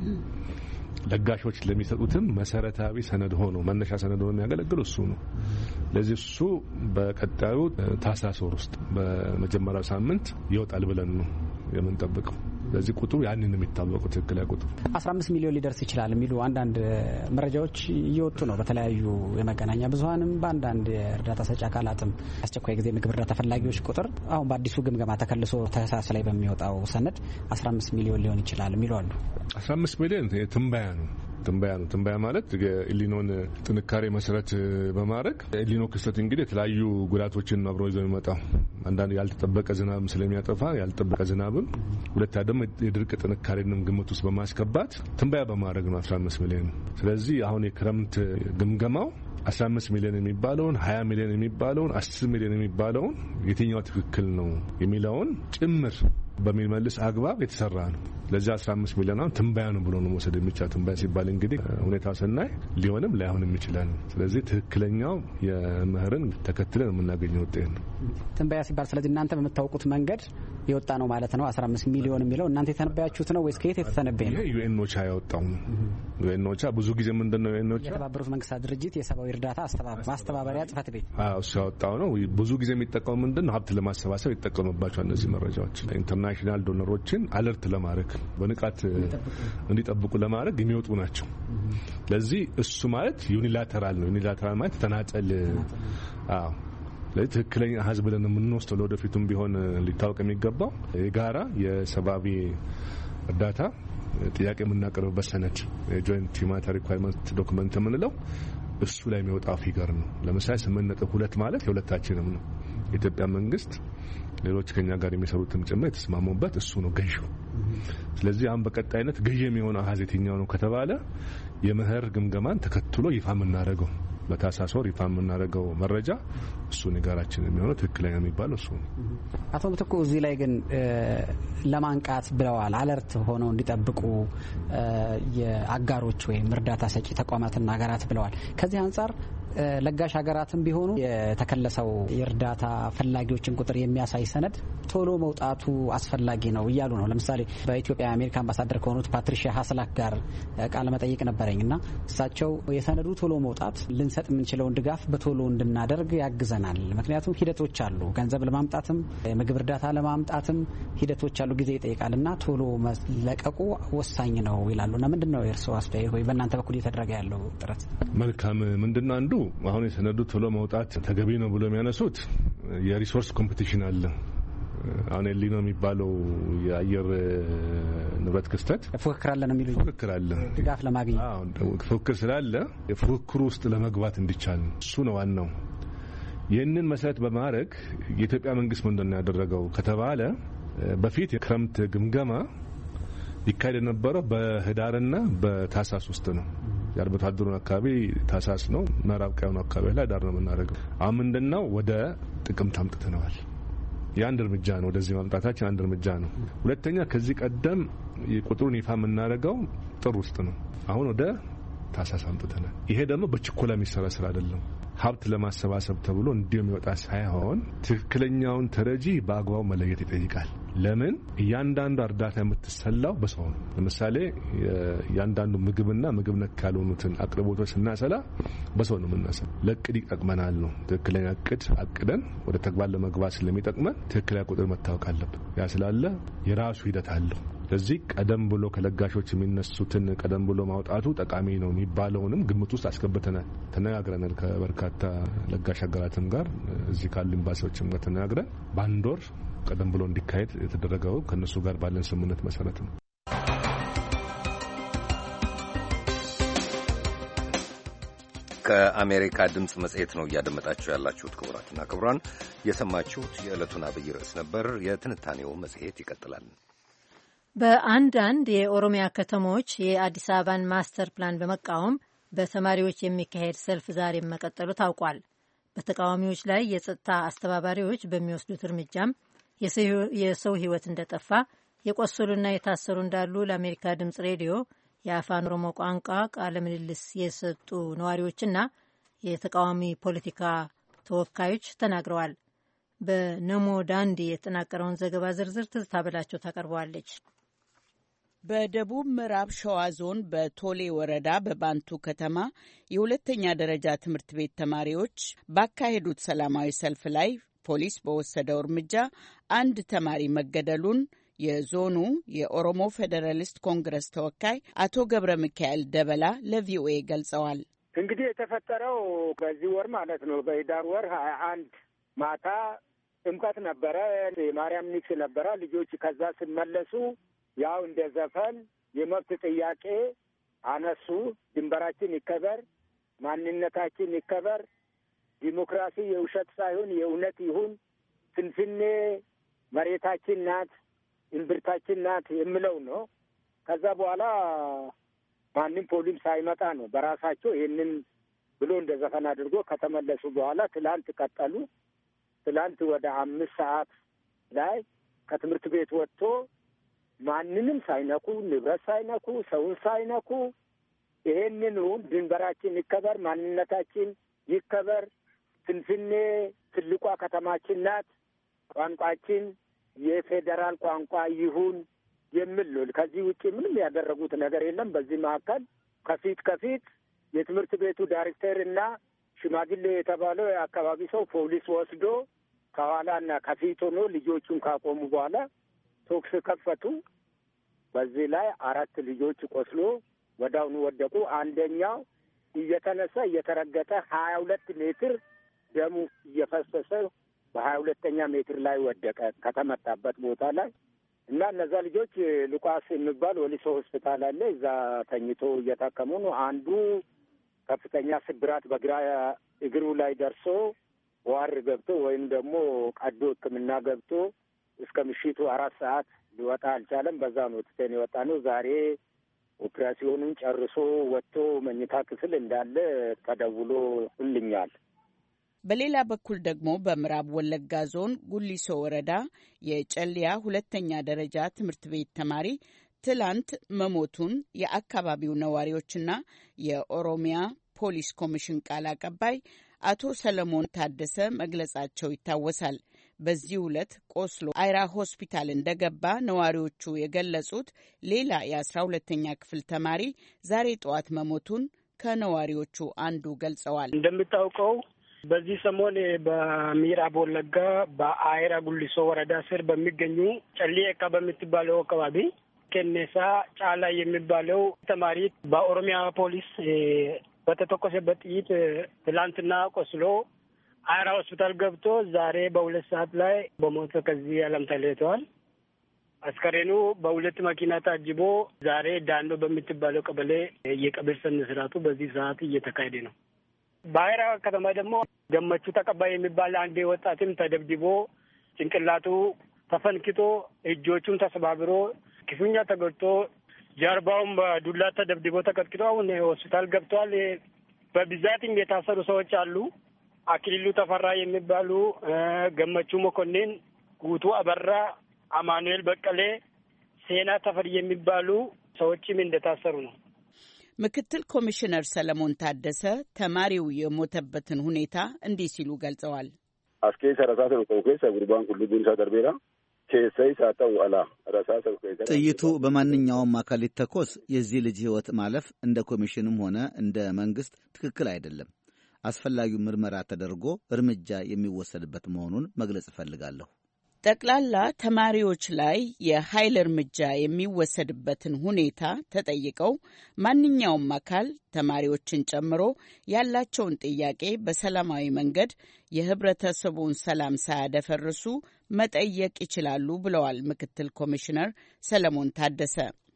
ለጋሾች ለሚሰጡትም መሰረታዊ ሰነድ ሆኖ መነሻ ሰነድ ሆኖ የሚያገለግለው እሱ ነው። ለዚህ እሱ በቀጣዩ ታህሳስ ወር ውስጥ በመጀመሪያው ሳምንት ይወጣል ብለን ነው የምንጠብቀው። ለዚህ ቁጥሩ ያንን የሚታወቀው ትክክለኛ ቁጥሩ አስራ አምስት ሚሊዮን ሊደርስ ይችላል የሚሉ አንዳንድ መረጃዎች እየወጡ ነው። በተለያዩ የመገናኛ ብዙሃንም በአንዳንድ የእርዳታ ሰጪ አካላትም አስቸኳይ ጊዜ ምግብ እርዳታ ፈላጊዎች ቁጥር አሁን በአዲሱ ግምገማ ተከልሶ ታህሳስ ላይ በሚወጣው ሰነድ አስራ አምስት ሚሊዮን ሊሆን ይችላል የሚሉ አሉ። አስራ አምስት ሚሊዮን ትንበያ ነው። ትንበያ ነው። ትንበያ ማለት የኢሊኖን ጥንካሬ መሰረት በማድረግ የኢሊኖ ክስተት እንግዲህ የተለያዩ ጉዳቶችን አብሮ ይዞ የሚመጣው አንዳንድ ያልተጠበቀ ዝናብ ስለሚያጠፋ ያልተጠበቀ ዝናብም፣ ሁለታ ደግሞ የድርቅ ጥንካሬንም ግምት ውስጥ በማስገባት ትንበያ በማድረግ ነው አስራ አምስት ሚሊዮን። ስለዚህ አሁን የክረምት ግምገማው አስራ አምስት ሚሊዮን የሚባለውን ሀያ ሚሊዮን የሚባለውን አስር ሚሊዮን የሚባለውን የትኛው ትክክል ነው የሚለውን ጭምር በሚመልስ አግባብ የተሰራ ነው። ለዚህ አስራ አምስት ሚሊዮን አሁን ትንበያ ነው ብሎ ነው መውሰድ የሚቻል። ትንበያ ሲባል እንግዲህ ሁኔታው ስናይ ሊሆንም ላይሆንም ይችላል። ስለዚህ ትክክለኛው የምህርን ተከትለን የምናገኘው ውጤት ነው ትንበያ ሲባል። ስለዚህ እናንተ በምታውቁት መንገድ የወጣ ነው ማለት ነው። አስራ አምስት ሚሊዮን የሚለው እናንተ የተነበያችሁት ነው ወይስ ከየት የተተነበየ ነው? ዩኤንኦቻ ያወጣው ነው። ዩኤንኦቻ ብዙ ጊዜ ምንድነው ዩኤንኦቻ የተባበሩት መንግስታት ድርጅት የሰብአዊ እርዳታ ማስተባበሪያ ጽህፈት ቤት አዎ እሱ ያወጣው ነው። ብዙ ጊዜ የሚጠቀመው ምንድነው ሀብት ለማሰባሰብ ይጠቀሙባቸው እነዚህ መረጃዎች ኢንተርናሽናል ዶነሮችን አለርት ለማድረግ በንቃት እንዲጠብቁ ለማድረግ የሚወጡ ናቸው። ለዚህ እሱ ማለት ዩኒላተራል ነው። ዩኒላተራል ማለት ተናጠል አዎ ለትክክለኛ ህዝብ ብለን የምንወስደው ለወደፊቱም ቢሆን ሊታወቅ የሚገባው የጋራ የሰብአዊ እርዳታ ጥያቄ የምናቀርብበት ሰነድ የጆይንት ሁማኒታሪያን ሪኳየርመንት ዶክመንት የምንለው እሱ ላይ የሚወጣው ፊገር ነው። ለምሳሌ ስምንት ነጥብ ሁለት ማለት የሁለታችንም ነው። የኢትዮጵያ መንግስት ሌሎች ከኛ ጋር የሚሰሩትም ጭምር የተስማሙበት እሱ ነው ገዢው። ስለዚህ አሁን በቀጣይነት ገዢ የሚሆነው አሃዝ የትኛው ነው ከተባለ የምህር ግምገማን ተከትሎ ይፋ የምናደርገው በታህሳስ ወር ይፋ የምናደርገው መረጃ እሱ ነገራችን የሚሆነው ትክክለኛ የሚባለው እሱ ነው። አቶ ምትኩ እዚህ ላይ ግን ለማንቃት ብለዋል፣ አለርት ሆነው እንዲጠብቁ የአጋሮች ወይም እርዳታ ሰጪ ተቋማትና ሀገራት ብለዋል። ከዚህ አንጻር ለጋሽ ሀገራትም ቢሆኑ የተከለሰው የእርዳታ ፈላጊዎችን ቁጥር የሚያሳይ ሰነድ ቶሎ መውጣቱ አስፈላጊ ነው እያሉ ነው። ለምሳሌ በኢትዮጵያ የአሜሪካ አምባሳደር ከሆኑት ፓትሪሺያ ሀስላክ ጋር ቃለ መጠይቅ ነበረኝና እሳቸው የሰነዱ ቶሎ መውጣት ልንሰጥ የምንችለውን ድጋፍ በቶሎ እንድናደርግ ያግዘናል። ምክንያቱም ሂደቶች አሉ፣ ገንዘብ ለማምጣትም የምግብ እርዳታ ለማምጣትም ሂደቶች አሉ፣ ጊዜ ይጠይቃልና ቶሎ መለቀቁ ወሳኝ ነው ይላሉና ምንድነው የእርስዎ አስተያየት ወይ በእናንተ በኩል እየተደረገ ያለው ጥረት? መልካም ምንድነው አንዱ አሁን የሰነዱ ቶሎ መውጣት ተገቢ ነው ብሎ የሚያነሱት የሪሶርስ ኮምፒቲሽን አለ። አሁን ኤልኒኖ የሚባለው የአየር ንብረት ክስተት ፉክክር አለ ነው የሚሉኝ። ፉክክር አለ ድጋፍ ለማግኘት አዎ ፉክክር ስላለ የፉክክሩ ውስጥ ለመግባት እንዲቻል እሱ ነው ዋናው። ይህንን መሰረት በማድረግ የኢትዮጵያ መንግስት ምንድነው ያደረገው ከተባለ በፊት የክረምት ግምገማ ይካሄድ የነበረው በህዳርና በታህሳስ ውስጥ ነው። የአርብቶ አደሩን አካባቢ ታህሳስ ነው፣ ምዕራብ ቀዩን አካባቢ ላይ ዳር ነው የምናደርገው። አሁን ምንድነው ወደ ጥቅምት አምጥተነዋል። የአንድ እርምጃ ነው፣ ወደዚህ ማምጣታችን አንድ እርምጃ ነው። ሁለተኛ ከዚህ ቀደም ቁጥሩን ይፋ የምናደርገው ጥር ውስጥ ነው። አሁን ወደ ታህሳስ አምጥተናል። ይሄ ደግሞ በችኮላ የሚሰራ ስራ አይደለም። ሀብት ለማሰባሰብ ተብሎ እንዲሁ የሚወጣ ሳይሆን ትክክለኛውን ተረጂ በአግባቡ መለየት ይጠይቃል። ለምን እያንዳንዱ እርዳታ የምትሰላው በሰው ነው። ለምሳሌ እያንዳንዱ ምግብና ምግብ ነክ ያልሆኑትን አቅርቦቶች ስናሰላ በሰው ነው የምናሰላ። ለቅድ ይጠቅመናል ነው። ትክክለኛ እቅድ አቅደን ወደ ተግባር ለመግባት ስለሚጠቅመን ትክክለኛ ቁጥር መታወቅ አለበት። ያ ስላለ የራሱ ሂደት አለው። ስለዚህ ቀደም ብሎ ከለጋሾች የሚነሱትን ቀደም ብሎ ማውጣቱ ጠቃሚ ነው የሚባለውንም ግምት ውስጥ አስገብተናል። ተነጋግረናል ከበርካታ ለጋሽ ሀገራትም ጋር እዚህ ካሉ ኤምባሲዎችም ጋር ተነጋግረን በአንድ ወር ቀደም ብሎ እንዲካሄድ የተደረገው ከነሱ ጋር ባለን ስምምነት መሰረት ነው። ከአሜሪካ ድምፅ መጽሔት ነው እያደመጣችሁ ያላችሁት። ክቡራትና ክቡራን የሰማችሁት የዕለቱን አብይ ርዕስ ነበር። የትንታኔው መጽሔት ይቀጥላል። በአንዳንድ የኦሮሚያ ከተሞች የአዲስ አበባን ማስተር ፕላን በመቃወም በተማሪዎች የሚካሄድ ሰልፍ ዛሬም መቀጠሉ ታውቋል። በተቃዋሚዎች ላይ የጸጥታ አስተባባሪዎች በሚወስዱት እርምጃም የሰው ሕይወት እንደጠፋ የቆሰሉና የታሰሩ እንዳሉ ለአሜሪካ ድምፅ ሬዲዮ የአፋን ኦሮሞ ቋንቋ ቃለ ምልልስ የሰጡ ነዋሪዎችና የተቃዋሚ ፖለቲካ ተወካዮች ተናግረዋል። በነሞ ዳንዲ የተጠናቀረውን ዘገባ ዝርዝር ትዝታ በላቸው ታቀርበዋለች። በደቡብ ምዕራብ ሸዋ ዞን በቶሌ ወረዳ በባንቱ ከተማ የሁለተኛ ደረጃ ትምህርት ቤት ተማሪዎች ባካሄዱት ሰላማዊ ሰልፍ ላይ ፖሊስ በወሰደው እርምጃ አንድ ተማሪ መገደሉን የዞኑ የኦሮሞ ፌዴራሊስት ኮንግረስ ተወካይ አቶ ገብረ ሚካኤል ደበላ ለቪኦኤ ገልጸዋል። እንግዲህ የተፈጠረው በዚህ ወር ማለት ነው በህዳር ወር ሀያ አንድ ማታ ጥምቀት ነበረ። የማርያም ንግስ ነበረ። ልጆች ከዛ ሲመለሱ ያው እንደ ዘፈን የመብት ጥያቄ አነሱ። ድንበራችን ይከበር፣ ማንነታችን ይከበር፣ ዲሞክራሲ የውሸት ሳይሆን የእውነት ይሁን፣ ፍንፍኔ መሬታችን ናት፣ እምብርታችን ናት የሚለው ነው። ከዛ በኋላ ማንም ፖሊስ ሳይመጣ ነው በራሳቸው ይህንን ብሎ እንደ ዘፈን አድርጎ ከተመለሱ በኋላ ትላንት ቀጠሉ። ትላንት ወደ አምስት ሰዓት ላይ ከትምህርት ቤት ወጥቶ ማንንም ሳይነኩ ንብረት ሳይነኩ ሰውን ሳይነኩ ይሄንኑ ድንበራችን ይከበር፣ ማንነታችን ይከበር፣ ፍንፍኔ ትልቋ ከተማችን ናት፣ ቋንቋችን የፌዴራል ቋንቋ ይሁን የሚል ነው። ከዚህ ውጭ ምንም ያደረጉት ነገር የለም። በዚህ መካከል ከፊት ከፊት የትምህርት ቤቱ ዳይሬክተር እና ሽማግሌ የተባለው የአካባቢ ሰው ፖሊስ ወስዶ ከኋላና ከፊት ሆኖ ልጆቹን ካቆሙ በኋላ ቶክስ ከፈቱ። በዚህ ላይ አራት ልጆች ቆስሎ ወዳውኑ ወደቁ። አንደኛው እየተነሳ እየተረገጠ ሀያ ሁለት ሜትር ደሙ እየፈሰሰ በሀያ ሁለተኛ ሜትር ላይ ወደቀ ከተመታበት ቦታ ላይ እና እነዛ ልጆች ሉቃስ የሚባል ወሊሶ ሆስፒታል አለ። እዛ ተኝቶ እየታከሙ ነው። አንዱ ከፍተኛ ስብራት በግራ እግሩ ላይ ደርሶ ዋር ገብቶ ወይም ደግሞ ቀዶ ሕክምና ገብቶ እስከ ምሽቱ አራት ሰዓት ሊወጣ አልቻለም። በዛ ነው ትተን የወጣ ነው። ዛሬ ኦፕሬሽኑን ጨርሶ ወጥቶ መኝታ ክፍል እንዳለ ተደውሎ ልኛል። በሌላ በኩል ደግሞ በምዕራብ ወለጋ ዞን ጉሊሶ ወረዳ የጨልያ ሁለተኛ ደረጃ ትምህርት ቤት ተማሪ ትላንት መሞቱን የአካባቢው ነዋሪዎችና የኦሮሚያ ፖሊስ ኮሚሽን ቃል አቀባይ አቶ ሰለሞን ታደሰ መግለጻቸው ይታወሳል። በዚህ ዕለት ቆስሎ አይራ ሆስፒታል እንደገባ ነዋሪዎቹ የገለጹት ሌላ የአስራ ሁለተኛ ክፍል ተማሪ ዛሬ ጠዋት መሞቱን ከነዋሪዎቹ አንዱ ገልጸዋል። እንደምታውቀው በዚህ ሰሞን በምዕራብ ወለጋ በአይራ ጉሊሶ ወረዳ ስር በሚገኙ ጨሊየካ በምትባለው አካባቢ ከነሳ ጫላ የሚባለው ተማሪ በኦሮሚያ ፖሊስ በተተኮሰበት ጥይት ትላንትና ቆስሎ አይራ ሆስፒታል ገብቶ ዛሬ በሁለት ሰዓት ላይ በሞት ከዚህ ዓለም ተለይተዋል። አስከሬኑ በሁለት መኪና ታጅቦ ዛሬ ዳኖ በምትባለው ቀበሌ የቀብር ስነ ስርዓቱ በዚህ ሰዓት እየተካሄደ ነው። በአይራ ከተማ ደግሞ ገመቹ ተቀባይ የሚባል አንድ ወጣትም ተደብድቦ ጭንቅላቱ ተፈንክቶ እጆቹም ተሰባብሮ ክፉኛ ተጎድቶ ጀርባውም በዱላ ተደብድቦ ተቀጥቅጦ አሁን ሆስፒታል ገብቷል። በብዛትም የታሰሩ ሰዎች አሉ። አክሊሉ ተፈራ የሚባሉ፣ ገመቹ መኮንን፣ ጉቱ አበራ፣ አማኑኤል በቀሌ፣ ሴና ተፈሪ የሚባሉ ሰዎችም እንደታሰሩ ነው። ምክትል ኮሚሽነር ሰለሞን ታደሰ ተማሪው የሞተበትን ሁኔታ እንዲህ ሲሉ ገልጸዋል። አስኬ ሰረሳተ ነው ከውከሰ ጉርባን ሁሉ ጉንሳ ደርቤራ ከሰይ ሳተው አላ ረሳሰ ጥይቱ በማንኛውም አካል ሊተኮስ የዚህ ልጅ ሕይወት ማለፍ እንደ ኮሚሽንም ሆነ እንደ መንግስት ትክክል አይደለም። አስፈላጊው ምርመራ ተደርጎ እርምጃ የሚወሰድበት መሆኑን መግለጽ እፈልጋለሁ። ጠቅላላ ተማሪዎች ላይ የኃይል እርምጃ የሚወሰድበትን ሁኔታ ተጠይቀው ማንኛውም አካል ተማሪዎችን ጨምሮ ያላቸውን ጥያቄ በሰላማዊ መንገድ የህብረተሰቡን ሰላም ሳያደፈርሱ መጠየቅ ይችላሉ ብለዋል ምክትል ኮሚሽነር ሰለሞን ታደሰ።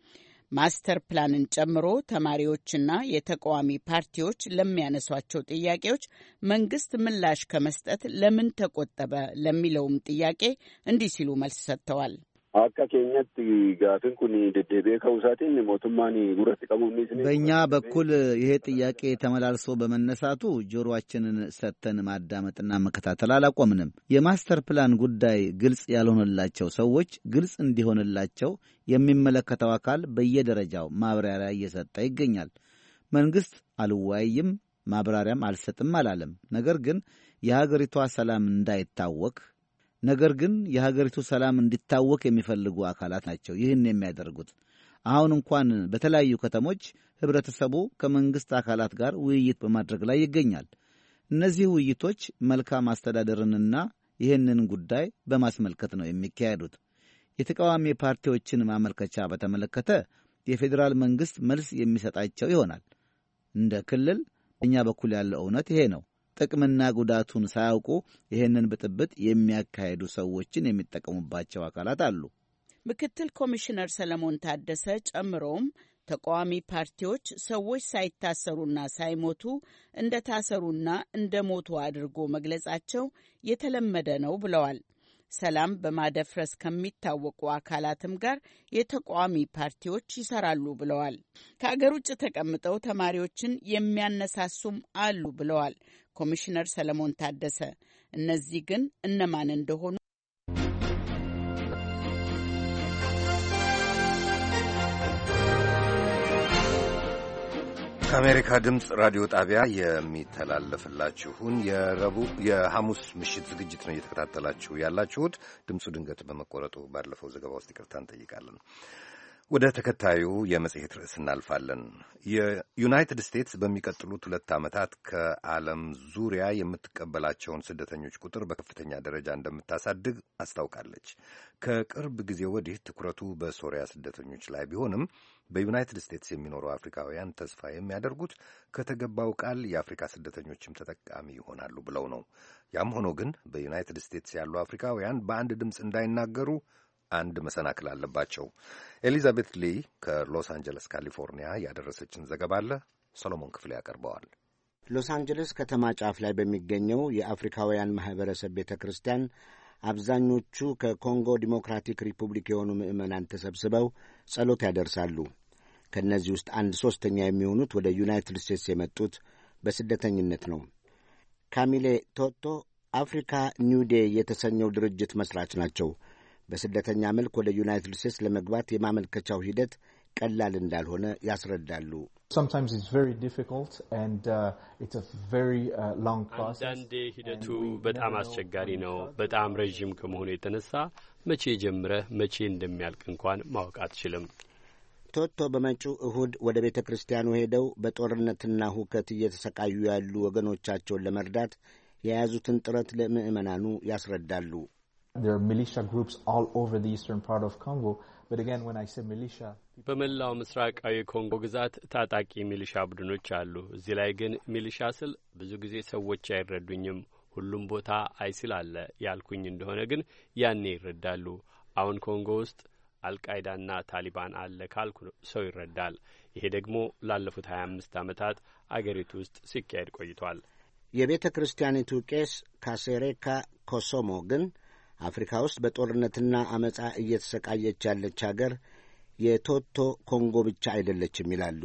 ማስተር ፕላንን ጨምሮ ተማሪዎችና የተቃዋሚ ፓርቲዎች ለሚያነሷቸው ጥያቄዎች መንግስት ምላሽ ከመስጠት ለምን ተቆጠበ ለሚለውም ጥያቄ እንዲህ ሲሉ መልስ ሰጥተዋል። አካ ኬኛት ጋፍን ኩኒ ደደቤ ከውሳቲን ሞቱማኒ ጉረት ቀሙኒ በእኛ በኩል ይሄ ጥያቄ ተመላልሶ በመነሳቱ ጆሮአችንን ሰተን ማዳመጥና መከታተል አላቆምንም። የማስተር ፕላን ጉዳይ ግልጽ ያልሆነላቸው ሰዎች ግልጽ እንዲሆንላቸው የሚመለከተው አካል በየደረጃው ማብራሪያ እየሰጠ ይገኛል። መንግስት አልወያይም ማብራሪያም አልሰጥም አላለም። ነገር ግን የሀገሪቷ ሰላም እንዳይታወክ ነገር ግን የሀገሪቱ ሰላም እንዲታወክ የሚፈልጉ አካላት ናቸው ይህን የሚያደርጉት። አሁን እንኳን በተለያዩ ከተሞች ህብረተሰቡ ከመንግስት አካላት ጋር ውይይት በማድረግ ላይ ይገኛል። እነዚህ ውይይቶች መልካም አስተዳደርንና ይህንን ጉዳይ በማስመልከት ነው የሚካሄዱት። የተቃዋሚ ፓርቲዎችን ማመልከቻ በተመለከተ የፌዴራል መንግስት መልስ የሚሰጣቸው ይሆናል። እንደ ክልል በእኛ በኩል ያለው እውነት ይሄ ነው። ጥቅምና ጉዳቱን ሳያውቁ ይህንን ብጥብጥ የሚያካሄዱ ሰዎችን የሚጠቀሙባቸው አካላት አሉ። ምክትል ኮሚሽነር ሰለሞን ታደሰ ጨምሮም ተቃዋሚ ፓርቲዎች ሰዎች ሳይታሰሩና ሳይሞቱ እንደታሰሩና እንደሞቱ አድርጎ መግለጻቸው የተለመደ ነው ብለዋል። ሰላም በማደፍረስ ከሚታወቁ አካላትም ጋር የተቃዋሚ ፓርቲዎች ይሰራሉ ብለዋል። ከአገር ውጭ ተቀምጠው ተማሪዎችን የሚያነሳሱም አሉ ብለዋል ኮሚሽነር ሰለሞን ታደሰ። እነዚህ ግን እነማን እንደሆኑ ከአሜሪካ ድምፅ ራዲዮ ጣቢያ የሚተላለፍላችሁን የረቡዕ የሐሙስ ምሽት ዝግጅት ነው እየተከታተላችሁ ያላችሁት። ድምፁ ድንገት በመቆረጡ ባለፈው ዘገባ ውስጥ ይቅርታ እንጠይቃለን። ወደ ተከታዩ የመጽሔት ርዕስ እናልፋለን። የዩናይትድ ስቴትስ በሚቀጥሉት ሁለት ዓመታት ከዓለም ዙሪያ የምትቀበላቸውን ስደተኞች ቁጥር በከፍተኛ ደረጃ እንደምታሳድግ አስታውቃለች። ከቅርብ ጊዜ ወዲህ ትኩረቱ በሶሪያ ስደተኞች ላይ ቢሆንም በዩናይትድ ስቴትስ የሚኖሩ አፍሪካውያን ተስፋ የሚያደርጉት ከተገባው ቃል የአፍሪካ ስደተኞችም ተጠቃሚ ይሆናሉ ብለው ነው። ያም ሆኖ ግን በዩናይትድ ስቴትስ ያሉ አፍሪካውያን በአንድ ድምፅ እንዳይናገሩ አንድ መሰናክል አለባቸው። ኤሊዛቤት ሊ ከሎስ አንጀለስ ካሊፎርኒያ ያደረሰችን ዘገባ አለ። ሰሎሞን ክፍሌ ያቀርበዋል። ሎስ አንጀለስ ከተማ ጫፍ ላይ በሚገኘው የአፍሪካውያን ማኅበረሰብ ቤተ ክርስቲያን አብዛኞቹ ከኮንጎ ዲሞክራቲክ ሪፑብሊክ የሆኑ ምዕመናን ተሰብስበው ጸሎት ያደርሳሉ። ከእነዚህ ውስጥ አንድ ሦስተኛ የሚሆኑት ወደ ዩናይትድ ስቴትስ የመጡት በስደተኝነት ነው። ካሚሌ ቶቶ አፍሪካ ኒው ዴይ የተሰኘው ድርጅት መስራች ናቸው። በስደተኛ መልክ ወደ ዩናይትድ ስቴትስ ለመግባት የማመልከቻው ሂደት ቀላል እንዳልሆነ ያስረዳሉ። አንዳንዴ ሂደቱ በጣም አስቸጋሪ ነው። በጣም ረዥም ከመሆኑ የተነሳ መቼ ጀምረህ መቼ እንደሚያልቅ እንኳን ማወቅ አትችልም። ቶቶ በመጪው እሁድ ወደ ቤተ ክርስቲያኑ ሄደው በጦርነትና ሁከት እየተሰቃዩ ያሉ ወገኖቻቸውን ለመርዳት የያዙትን ጥረት ለምዕመናኑ ያስረዳሉ። በመላው ምስራቃዊ ኮንጎ ግዛት ታጣቂ ሚሊሻ ቡድኖች አሉ። እዚህ ላይ ግን ሚሊሻ ስል ብዙ ጊዜ ሰዎች አይረዱኝም። ሁሉም ቦታ አይሲል አለ ያልኩኝ እንደሆነ ግን ያኔ ይረዳሉ። አሁን ኮንጎ ውስጥ አልቃይዳና ታሊባን አለ ካልኩ ሰው ይረዳል። ይሄ ደግሞ ላለፉት ሀያ አምስት ዓመታት አገሪቱ ውስጥ ሲካሄድ ቆይቷል። የቤተ ክርስቲያኒቱ ቄስ ካሴሬካ ኮሶሞ ግን አፍሪካ ውስጥ በጦርነትና አመጻ እየተሰቃየች ያለች አገር የቶቶ ኮንጎ ብቻ አይደለችም ይላሉ።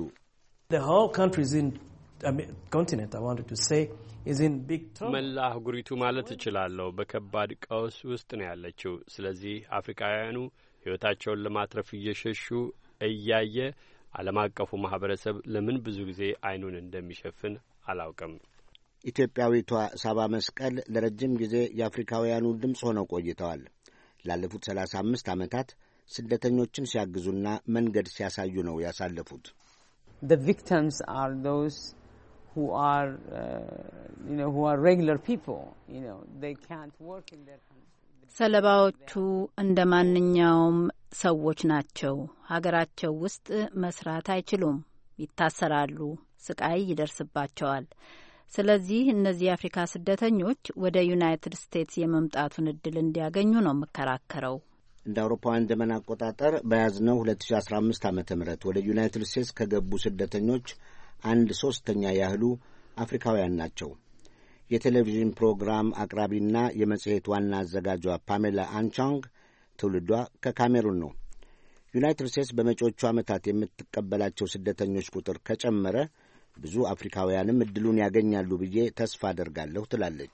መላ አህጉሪቱ ማለት እችላለሁ በከባድ ቀውስ ውስጥ ነው ያለችው። ስለዚህ አፍሪካውያኑ ሕይወታቸውን ለማትረፍ እየሸሹ እያየ ዓለም አቀፉ ማህበረሰብ ለምን ብዙ ጊዜ አይኑን እንደሚሸፍን አላውቅም። ኢትዮጵያዊቷ ሳባ መስቀል ለረጅም ጊዜ የአፍሪካውያኑ ድምፅ ሆነው ቆይተዋል። ላለፉት ሰላሳ አምስት ዓመታት ስደተኞችን ሲያግዙና መንገድ ሲያሳዩ ነው ያሳለፉት። The victims are those who are uh, you know who are regular people, you know they can't work in their country. ሰለባዎቹ እንደ ማንኛውም ሰዎች ናቸው። ሀገራቸው ውስጥ መስራት አይችሉም፣ ይታሰራሉ፣ ስቃይ ይደርስባቸዋል። ስለዚህ እነዚህ የአፍሪካ ስደተኞች ወደ ዩናይትድ ስቴትስ የመምጣቱን እድል እንዲያገኙ ነው የምከራከረው። እንደ አውሮፓውያን ዘመን አቆጣጠር በያዝነው ሁለት ሺህ አስራ አምስት ዓመተ ምህረት ወደ ዩናይትድ ስቴትስ ከገቡ ስደተኞች አንድ ሦስተኛ ያህሉ አፍሪካውያን ናቸው። የቴሌቪዥን ፕሮግራም አቅራቢና የመጽሔት ዋና አዘጋጇ ፓሜላ አንቻንግ ትውልዷ ከካሜሩን ነው። ዩናይትድ ስቴትስ በመጪዎቹ ዓመታት የምትቀበላቸው ስደተኞች ቁጥር ከጨመረ ብዙ አፍሪካውያንም ዕድሉን ያገኛሉ ብዬ ተስፋ አደርጋለሁ ትላለች።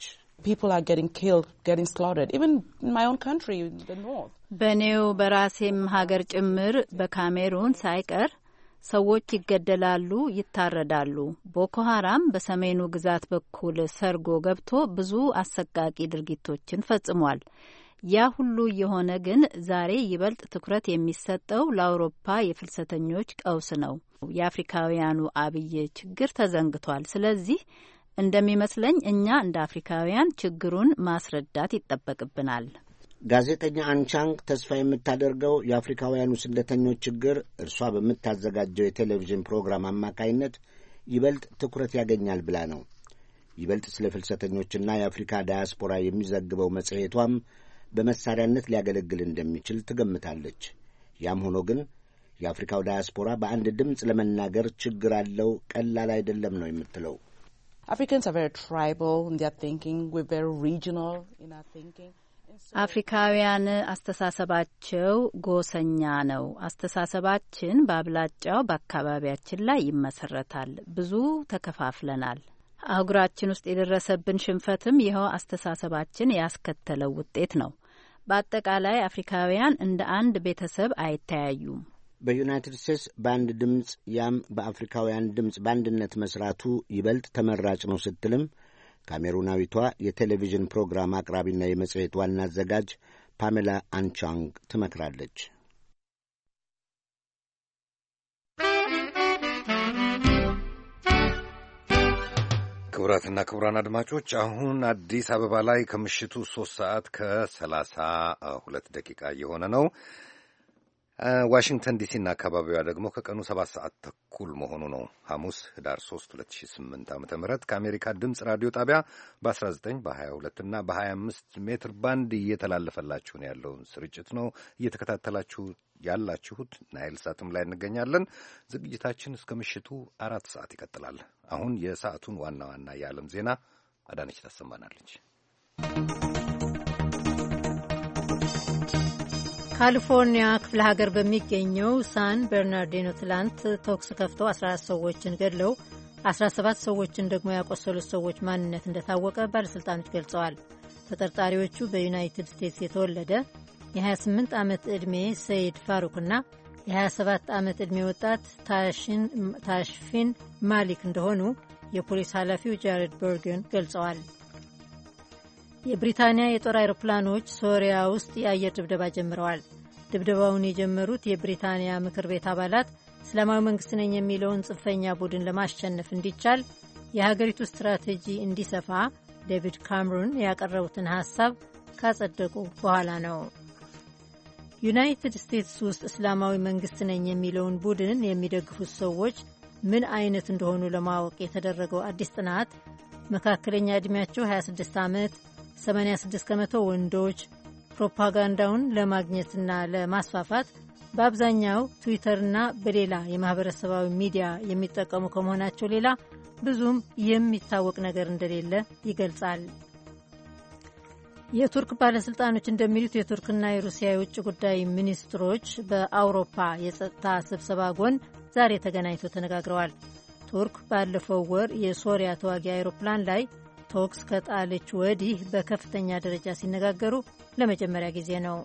በኔው በራሴም ሀገር ጭምር በካሜሩን ሳይቀር ሰዎች ይገደላሉ፣ ይታረዳሉ። ቦኮ ሀራም በሰሜኑ ግዛት በኩል ሰርጎ ገብቶ ብዙ አሰቃቂ ድርጊቶችን ፈጽሟል። ያ ሁሉ የሆነ ግን ዛሬ ይበልጥ ትኩረት የሚሰጠው ለአውሮፓ የፍልሰተኞች ቀውስ ነው። የአፍሪካውያኑ አብይ ችግር ተዘንግቷል። ስለዚህ እንደሚመስለኝ እኛ እንደ አፍሪካውያን ችግሩን ማስረዳት ይጠበቅብናል። ጋዜጠኛ አንቻንግ ተስፋ የምታደርገው የአፍሪካውያኑ ስደተኞች ችግር እርሷ በምታዘጋጀው የቴሌቪዥን ፕሮግራም አማካይነት ይበልጥ ትኩረት ያገኛል ብላ ነው። ይበልጥ ስለ ፍልሰተኞችና የአፍሪካ ዳያስፖራ የሚዘግበው መጽሔቷም በመሳሪያነት ሊያገለግል እንደሚችል ትገምታለች። ያም ሆኖ ግን የአፍሪካው ዳያስፖራ በአንድ ድምፅ ለመናገር ችግር አለው፣ ቀላል አይደለም ነው የምትለው። አፍሪካውያን አስተሳሰባቸው ጎሰኛ ነው። አስተሳሰባችን በአብላጫው በአካባቢያችን ላይ ይመሰረታል። ብዙ ተከፋፍለናል። አህጉራችን ውስጥ የደረሰብን ሽንፈትም ይኸው አስተሳሰባችን ያስከተለው ውጤት ነው። በአጠቃላይ አፍሪካውያን እንደ አንድ ቤተሰብ አይተያዩም። በዩናይትድ ስቴትስ በአንድ ድምፅ ያም በአፍሪካውያን ድምፅ በአንድነት መስራቱ ይበልጥ ተመራጭ ነው ስትልም ካሜሩናዊቷ የቴሌቪዥን ፕሮግራም አቅራቢና የመጽሔት ዋና አዘጋጅ ፓሜላ አንቻንግ ትመክራለች። ክቡራትና ክቡራን አድማጮች አሁን አዲስ አበባ ላይ ከምሽቱ ሶስት ሰዓት ከሰላሳ ሁለት ደቂቃ እየሆነ ነው። ዋሽንግተን ዲሲና አካባቢዋ ደግሞ ከቀኑ ሰባት ሰዓት ተኩል መሆኑ ነው። ሐሙስ ህዳር ሶስት ሁለት ሺህ ስምንት ዓመተ ምህረት ከአሜሪካ ድምፅ ራዲዮ ጣቢያ በአስራ ዘጠኝ በሀያ ሁለት እና በሀያ አምስት ሜትር ባንድ እየተላለፈላችሁ ነው ያለውን ስርጭት ነው እየተከታተላችሁ ያላችሁት። ናይል ሳትም ላይ እንገኛለን። ዝግጅታችን እስከ ምሽቱ አራት ሰዓት ይቀጥላል። አሁን የሰዓቱን ዋና ዋና የዓለም ዜና አዳነች ታሰማናለች። ካሊፎርኒያ ክፍለ ሀገር በሚገኘው ሳን በርናርዲኖ ትላንት ተኩስ ከፍተው አስራ አራት ሰዎችን ገድለው አስራ ሰባት ሰዎችን ደግሞ ያቆሰሉት ሰዎች ማንነት እንደታወቀ ባለሥልጣኖች ገልጸዋል። ተጠርጣሪዎቹ በዩናይትድ ስቴትስ የተወለደ የ28 ዓመት ዕድሜ ሰይድ ፋሩክና የ27 ዓመት ዕድሜ ወጣት ታሽፊን ማሊክ እንደሆኑ የፖሊስ ኃላፊው ጃሬድ በርገን ገልጸዋል። የብሪታንያ የጦር አይሮፕላኖች ሶሪያ ውስጥ የአየር ድብደባ ጀምረዋል። ድብደባውን የጀመሩት የብሪታንያ ምክር ቤት አባላት እስላማዊ መንግስት ነኝ የሚለውን ጽንፈኛ ቡድን ለማሸነፍ እንዲቻል የሀገሪቱ ስትራቴጂ እንዲሰፋ ዴቪድ ካምሩን ያቀረቡትን ሐሳብ ካጸደቁ በኋላ ነው። ዩናይትድ ስቴትስ ውስጥ እስላማዊ መንግስት ነኝ የሚለውን ቡድን የሚደግፉት ሰዎች ምን አይነት እንደሆኑ ለማወቅ የተደረገው አዲስ ጥናት መካከለኛ ዕድሜያቸው ሀያ ስድስት ዓመት፣ ሰማንያ ስድስት ከመቶ ወንዶች ፕሮፓጋንዳውን ለማግኘትና ለማስፋፋት በአብዛኛው ትዊተርና በሌላ የማህበረሰባዊ ሚዲያ የሚጠቀሙ ከመሆናቸው ሌላ ብዙም የሚታወቅ ነገር እንደሌለ ይገልጻል። የቱርክ ባለስልጣኖች እንደሚሉት የቱርክና የሩሲያ የውጭ ጉዳይ ሚኒስትሮች በአውሮፓ የጸጥታ ስብሰባ ጎን ዛሬ ተገናኝተው ተነጋግረዋል። ቱርክ ባለፈው ወር የሶሪያ ተዋጊ አውሮፕላን ላይ ተኩስ ከጣለች ወዲህ በከፍተኛ ደረጃ ሲነጋገሩ ለመጀመሪያ ጊዜ ነው።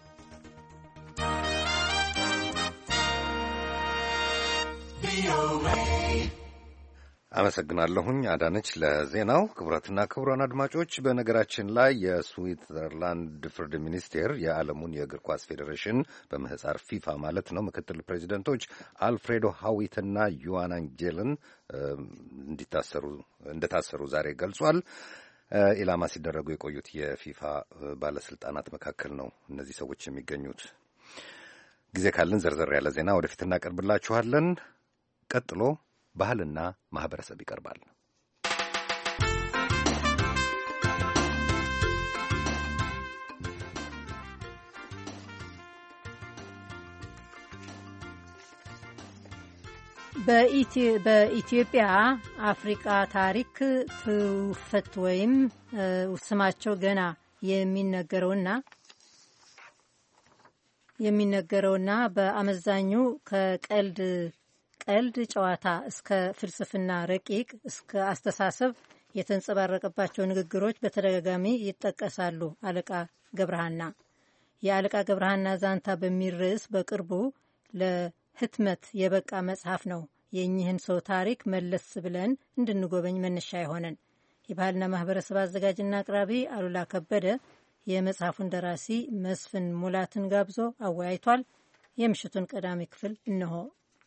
አመሰግናለሁኝ አዳነች ለዜናው። ክቡራትና ክቡራን አድማጮች፣ በነገራችን ላይ የስዊትዘርላንድ ፍርድ ሚኒስቴር የዓለሙን የእግር ኳስ ፌዴሬሽን በምህጻር ፊፋ ማለት ነው ምክትል ፕሬዚደንቶች አልፍሬዶ ሀዊትና ዮዋን አንጀልን እንዲታሰሩ እንደታሰሩ ዛሬ ገልጿል። ኢላማ ሲደረጉ የቆዩት የፊፋ ባለስልጣናት መካከል ነው እነዚህ ሰዎች የሚገኙት። ጊዜ ካለን ዘርዘር ያለ ዜና ወደፊት እናቀርብላችኋለን። ቀጥሎ ባህልና ማህበረሰብ ይቀርባል። በኢትዮጵያ አፍሪካ ታሪክ ትውፊት ወይም ስማቸው ገና የሚነገረውና የሚነገረውና በአመዛኙ ከቀልድ ቀልድ ጨዋታ እስከ ፍልስፍና ረቂቅ እስከ አስተሳሰብ የተንጸባረቀባቸው ንግግሮች በተደጋጋሚ ይጠቀሳሉ። አለቃ ገብረሃና የአለቃ ገብረሃና ዛንታ በሚል ርዕስ በቅርቡ ለህትመት የበቃ መጽሐፍ ነው የእኚህን ሰው ታሪክ መለስ ብለን እንድንጎበኝ መነሻ የሆነን። የባህልና ማህበረሰብ አዘጋጅና አቅራቢ አሉላ ከበደ የመጽሐፉን ደራሲ መስፍን ሙላትን ጋብዞ አወያይቷል። የምሽቱን ቀዳሚ ክፍል እነሆ።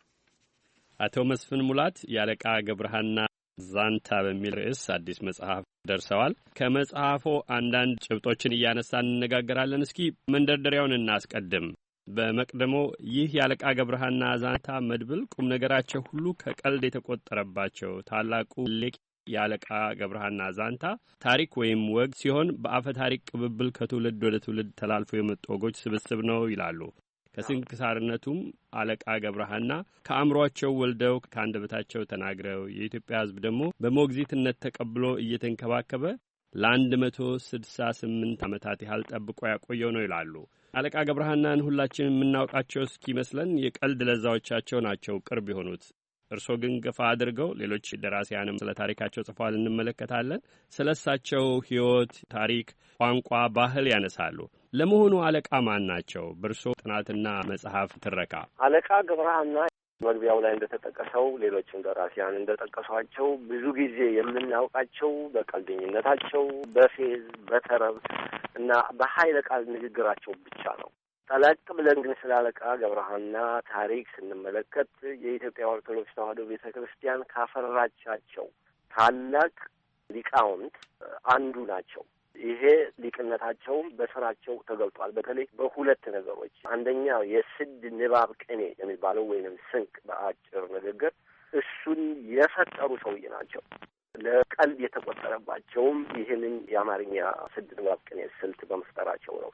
አቶ መስፍን ሙላት የአለቃ ገብረሃና ዛንታ በሚል ርዕስ አዲስ መጽሐፍ ደርሰዋል። ከመጽሐፉ አንዳንድ ጭብጦችን እያነሳን እንነጋገራለን። እስኪ መንደርደሪያውን እናስቀድም። በመቅደሞ ይህ የአለቃ ገብረሃና ዛንታ መድብል ቁም ነገራቸው ሁሉ ከቀልድ የተቆጠረባቸው ታላቁ ሊቅ የአለቃ ገብረሃና ዛንታ ታሪክ ወይም ወግ ሲሆን በአፈ ታሪክ ቅብብል ከትውልድ ወደ ትውልድ ተላልፎ የመጡ ወጎች ስብስብ ነው ይላሉ። ከስንክሳርነቱም አለቃ ገብረሃና ከአእምሯቸው ወልደው ከአንደበታቸው ተናግረው የኢትዮጵያ ሕዝብ ደግሞ በሞግዚትነት ተቀብሎ እየተንከባከበ ለአንድ መቶ ስድሳ ስምንት ዓመታት ያህል ጠብቆ ያቆየው ነው ይላሉ። አለቃ ገብረሃናን ሁላችን የምናውቃቸው እስኪመስለን የቀልድ ለዛዎቻቸው ናቸው ቅርብ የሆኑት። እርሶ ግን ገፋ አድርገው ሌሎች ደራሲያንም ስለ ታሪካቸው ጽፏል እንመለከታለን። ስለ እሳቸው ሕይወት፣ ታሪክ፣ ቋንቋ፣ ባህል ያነሳሉ። ለመሆኑ አለቃ ማን ናቸው? በእርሶ ጥናትና መጽሐፍ ትረካ አለቃ ገብረሃና መግቢያው ላይ እንደተጠቀሰው ሌሎችም ደራሲያን እንደጠቀሷቸው ብዙ ጊዜ የምናውቃቸው በቀልደኝነታቸው፣ በፌዝ፣ በተረብ እና በኃይለ ቃል ንግግራቸው ብቻ ነው። ጠለቅ ብለን ግን ስለ አለቃ ገብረሃና ታሪክ ስንመለከት የኢትዮጵያ ኦርቶዶክስ ተዋሕዶ ቤተ ክርስቲያን ካፈራቻቸው ታላቅ ሊቃውንት አንዱ ናቸው። ይሄ ሊቅነታቸውም በስራቸው ተገልጧል። በተለይ በሁለት ነገሮች፣ አንደኛው የስድ ንባብ ቅኔ የሚባለው ወይንም ስንቅ በአጭር ንግግር እሱን የፈጠሩ ሰውዬ ናቸው። ለቀልድ የተቆጠረባቸውም ይህንን የአማርኛ ስድ ንባብ ቅኔ ስልት በመፍጠራቸው ነው።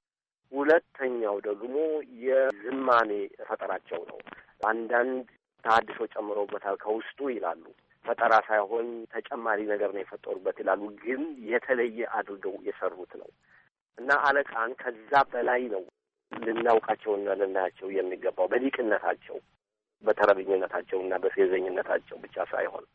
ሁለተኛው ደግሞ የዝማኔ ፈጠራቸው ነው። አንዳንድ ተሐድሶ ጨምረውበታል ከውስጡ ይላሉ። ፈጠራ ሳይሆን ተጨማሪ ነገር ነው የፈጠሩበት ይላሉ። ግን የተለየ አድርገው የሰሩት ነው እና አለቃን ከዛ በላይ ነው ልናውቃቸውና ልናያቸው የሚገባው በሊቅነታቸው፣ በተረብኝነታቸውና በፌዘኝነታቸው ብቻ ሳይሆን።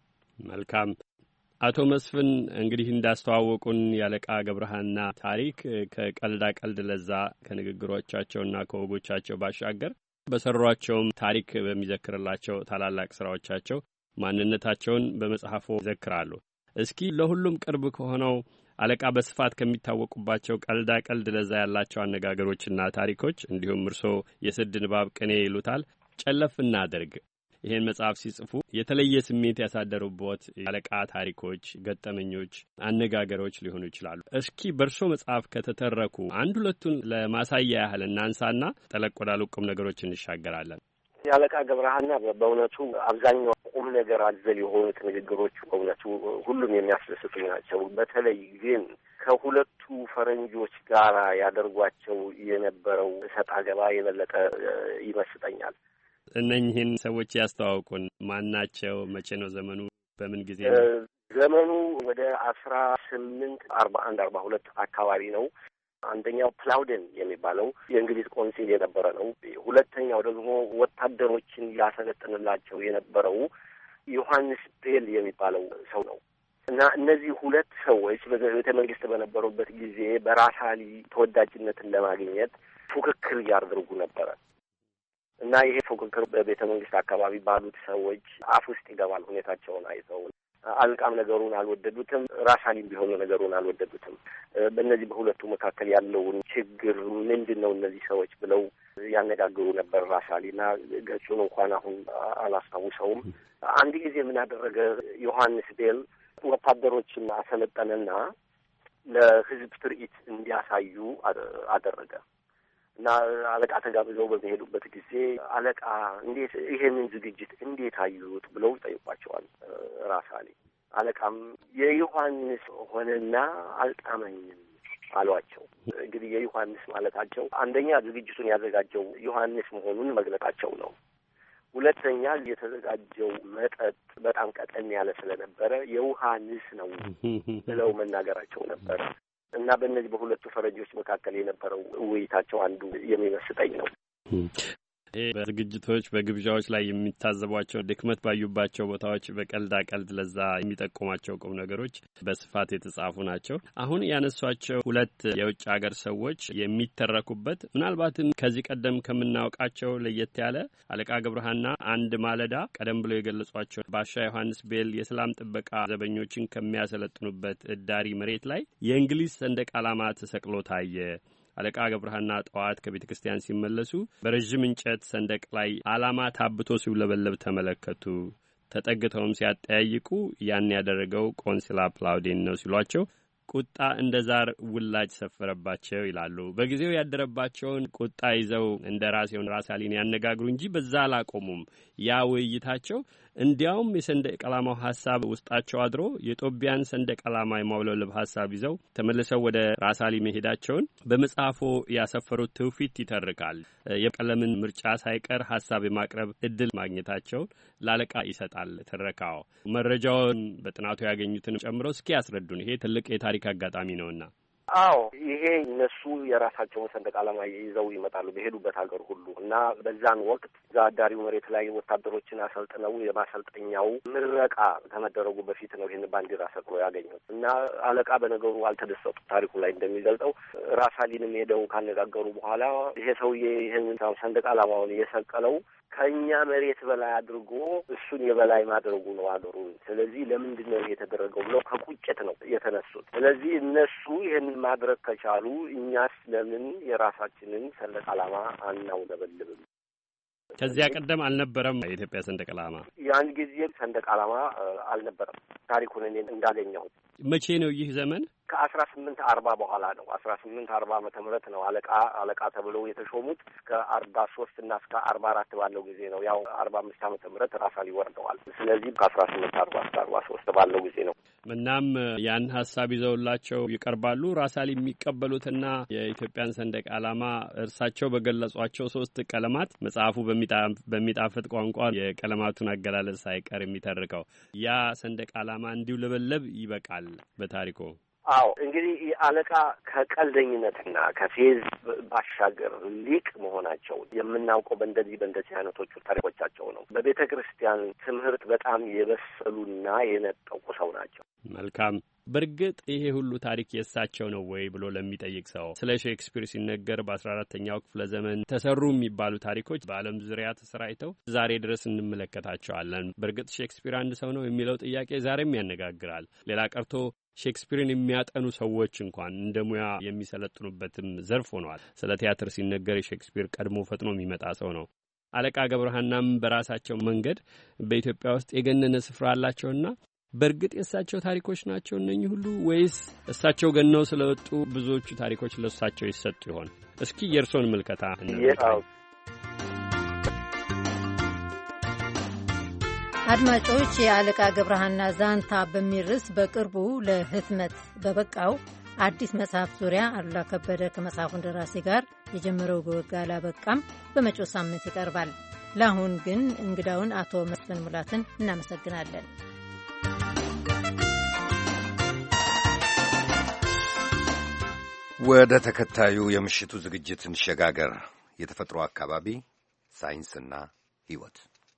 መልካም አቶ መስፍን እንግዲህ እንዳስተዋወቁን የአለቃ ገብረሃና ታሪክ ከቀልዳ ቀልድ ለዛ ከንግግሮቻቸውና ከወጎቻቸው ባሻገር በሰሯቸውም ታሪክ በሚዘክርላቸው ታላላቅ ስራዎቻቸው ማንነታቸውን በመጽሐፉ ይዘክራሉ። እስኪ ለሁሉም ቅርብ ከሆነው አለቃ በስፋት ከሚታወቁባቸው ቀልዳ ቀልድ ለዛ ያላቸው አነጋገሮችና ታሪኮች እንዲሁም እርሶ የስድ ንባብ ቅኔ ይሉታል ጨለፍ እናድርግ። ይሄን መጽሐፍ ሲጽፉ የተለየ ስሜት ያሳደሩበት አለቃ ታሪኮች፣ ገጠመኞች፣ አነጋገሮች ሊሆኑ ይችላሉ። እስኪ በእርሶ መጽሐፍ ከተተረኩ አንድ ሁለቱን ለማሳያ ያህል እናንሳና ጠለቅ ወዳሉ ቁም ነገሮች እንሻገራለን። የአለቃ ገብረሃና በእውነቱ አብዛኛው ቁም ነገር አዘል የሆኑት ንግግሮች በእውነቱ ሁሉም የሚያስደስቱኝ ናቸው። በተለይ ግን ከሁለቱ ፈረንጆች ጋር ያደርጓቸው የነበረው እሰጥ አገባ የበለጠ ይመስጠኛል። እነኚህን ሰዎች ያስተዋውቁን። ማናቸው? መቼ ነው ዘመኑ? በምን ጊዜ ነው? ዘመኑ ወደ አስራ ስምንት አርባ አንድ አርባ ሁለት አካባቢ ነው። አንደኛው ፕላውደን የሚባለው የእንግሊዝ ቆንሲል የነበረ ነው። ሁለተኛው ደግሞ ወታደሮችን ያሰለጥንላቸው የነበረው ዮሐንስ ቤል የሚባለው ሰው ነው እና እነዚህ ሁለት ሰዎች በቤተ መንግስት በነበሩበት ጊዜ በራሳሊ ተወዳጅነትን ለማግኘት ፉክክር ያደርጉ ነበረ እና ይሄ ፉክክር በቤተ መንግስት አካባቢ ባሉት ሰዎች አፍ ውስጥ ይገባል። ሁኔታቸውን አይተው አለቃም ነገሩን አልወደዱትም፣ ራሳሊም ቢሆኑ ነገሩን አልወደዱትም። በእነዚህ በሁለቱ መካከል ያለውን ችግር ምንድን ነው እነዚህ ሰዎች ብለው ያነጋግሩ ነበር ራሳሊና ገጹን እንኳን አሁን አላስታውሰውም። አንድ ጊዜ ምን አደረገ ዮሐንስ ቤል ወታደሮችን አሰለጠነና ለህዝብ ትርኢት እንዲያሳዩ አደረገ እና አለቃ ተጋብዘው በሚሄዱበት ጊዜ አለቃ እንዴት ይሄንን ዝግጅት እንዴት አዩት ብለው ጠይቋቸዋል ራሳሊ። አለቃም የዮሐንስ ሆነና አልጣመኝም አሏቸው። እንግዲህ የዮሐንስ ማለታቸው አንደኛ ዝግጅቱን ያዘጋጀው ዮሐንስ መሆኑን መግለጣቸው ነው። ሁለተኛ የተዘጋጀው መጠጥ በጣም ቀጠን ያለ ስለነበረ የውሃ ንስ ነው ብለው መናገራቸው ነበረ እና በእነዚህ በሁለቱ ፈረጆች መካከል የነበረው ውይይታቸው አንዱ የሚመስጠኝ ነው። በዝግጅቶች በግብዣዎች ላይ የሚታዘቧቸው ድክመት ባዩባቸው ቦታዎች በቀልዳ ቀልድ ለዛ የሚጠቁማቸው ቁም ነገሮች በስፋት የተጻፉ ናቸው። አሁን ያነሷቸው ሁለት የውጭ ሀገር ሰዎች የሚተረኩበት ምናልባትም ከዚህ ቀደም ከምናውቃቸው ለየት ያለ አለቃ ገብረሃና አንድ ማለዳ ቀደም ብለው የገለጿቸው ባሻ ዮሐንስ ቤል የሰላም ጥበቃ ዘበኞችን ከሚያሰለጥኑበት እዳሪ መሬት ላይ የእንግሊዝ ሰንደቅ ዓላማ ተሰቅሎ ታየ። አለቃ ገብረሃና ጠዋት ከቤተ ክርስቲያን ሲመለሱ በረዥም እንጨት ሰንደቅ ላይ ዓላማ ታብቶ ሲውለበለብ ተመለከቱ። ተጠግተውም ሲያጠያይቁ ያን ያደረገው ቆንስላ ፕላውዴን ነው ሲሏቸው ቁጣ እንደ ዛር ውላጅ ሰፈረባቸው ይላሉ። በጊዜው ያደረባቸውን ቁጣ ይዘው እንደ ራሴውን ራሳሊን ያነጋግሩ እንጂ በዛ አላቆሙም። ያ ውይይታቸው እንዲያውም የሰንደቅ ዓላማው ሀሳብ ውስጣቸው አድሮ የጦቢያን ሰንደቅ ዓላማ የማውለብለብ ሀሳብ ይዘው ተመልሰው ወደ ራሳሊ መሄዳቸውን በመጽሐፎ ያሰፈሩት ትውፊት ይተርካል። የቀለምን ምርጫ ሳይቀር ሀሳብ የማቅረብ እድል ማግኘታቸውን ላለቃ ይሰጣል ትረካው። መረጃውን በጥናቱ ያገኙትን ጨምረው እስኪ ያስረዱን። ይሄ ትልቅ የታሪክ አጋጣሚ ነውና። አዎ ይሄ እነሱ የራሳቸውን ሰንደቅ ዓላማ ይዘው ይመጣሉ በሄዱበት ሀገር ሁሉ እና በዛን ወቅት እዛ አዳሪው መሬት ላይ ወታደሮችን አሰልጥነው የማሰልጠኛው ምረቃ ከመደረጉ በፊት ነው ይህን ባንዲራ ሰቅሎ ያገኙት እና አለቃ በነገሩ አልተደሰቱ። ታሪኩ ላይ እንደሚገልጠው ራሳሊንም ሄደው ካነጋገሩ በኋላ ይሄ ሰውዬ ይህን ሰንደቅ ዓላማውን የሰቀለው ከኛ መሬት በላይ አድርጎ እሱን የበላይ ማድረጉ ነው አገሩን። ስለዚህ ለምንድን ነው የተደረገው ብለው ከቁጭት ነው የተነሱት። ስለዚህ እነሱ ይህንን ማድረግ ከቻሉ እኛስ ለምን የራሳችንን ሰንደቅ ዓላማ አናውለበልብም? ከዚያ ቀደም አልነበረም የኢትዮጵያ ሰንደቅ ዓላማ። ያን ጊዜ ሰንደቅ ዓላማ አልነበረም። ታሪኩን እኔ እንዳገኘሁት መቼ ነው ይህ ዘመን? ከአስራ ስምንት አርባ በኋላ ነው። አስራ ስምንት አርባ ዓመተ ምህረት ነው አለቃ አለቃ ተብለው የተሾሙት። እስከ አርባ ሶስት እና እስከ አርባ አራት ባለው ጊዜ ነው። ያው አርባ አምስት ዓመተ ምህረት ራሳሊ ወርደዋል። ስለዚህ ከአስራ ስምንት አርባ እስከ አርባ ሶስት ባለው ጊዜ ነው። እናም ያን ሀሳብ ይዘውላቸው ይቀርባሉ። ራሳሊ የሚቀበሉትና የኢትዮጵያን ሰንደቅ ዓላማ እርሳቸው በገለጿቸው ሶስት ቀለማት መጽሐፉ በሚጣፍጥ ቋንቋ የቀለማቱን አገላለጽ ሳይቀር የሚተርከው ያ ሰንደቅ ዓላማ እንዲውለበለብ ይበቃል በታሪኮ። አዎ እንግዲህ አለቃ ከቀልደኝነትና ከፌዝ ባሻገር ሊቅ መሆናቸው የምናውቀው በእንደዚህ በእንደዚህ አይነቶቹ ታሪኮቻቸው ነው። በቤተ ክርስቲያን ትምህርት በጣም የበሰሉና የነጠቁ ሰው ናቸው። መልካም። በእርግጥ ይሄ ሁሉ ታሪክ የእሳቸው ነው ወይ ብሎ ለሚጠይቅ ሰው ስለ ሼክስፒር ሲነገር በአስራ አራተኛው ክፍለ ዘመን ተሰሩ የሚባሉ ታሪኮች በዓለም ዙሪያ ተሰራጭተው ዛሬ ድረስ እንመለከታቸዋለን። በእርግጥ ሼክስፒር አንድ ሰው ነው የሚለው ጥያቄ ዛሬም ያነጋግራል። ሌላ ቀርቶ ሼክስፒርን የሚያጠኑ ሰዎች እንኳን እንደ ሙያ የሚሰለጥኑበትም ዘርፍ ሆኗል። ስለ ቲያትር ሲነገር ሼክስፒር ቀድሞ ፈጥኖ የሚመጣ ሰው ነው። አለቃ ገብረሃናም በራሳቸው መንገድ በኢትዮጵያ ውስጥ የገነነ ስፍራ አላቸውና በእርግጥ የእሳቸው ታሪኮች ናቸው እነኚህ ሁሉ ወይስ እሳቸው ገነው ስለወጡ ብዙዎቹ ታሪኮች ለእሳቸው ይሰጡ ይሆን? እስኪ የእርሶን ምልከታ እንመልከት። አድማጮች፣ የአለቃ ገብረሃና ዛንታ በሚል ርዕስ በቅርቡ ለህትመት በበቃው አዲስ መጽሐፍ ዙሪያ አሉላ ከበደ ከመጽሐፉ ደራሲ ጋር የጀመረው በወግ አላበቃም። በመጪው ሳምንት ይቀርባል። ለአሁን ግን እንግዳውን አቶ መስፍን ሙላትን እናመሰግናለን። ወደ ተከታዩ የምሽቱ ዝግጅት እንሸጋገር። የተፈጥሮ አካባቢ፣ ሳይንስና ሕይወት።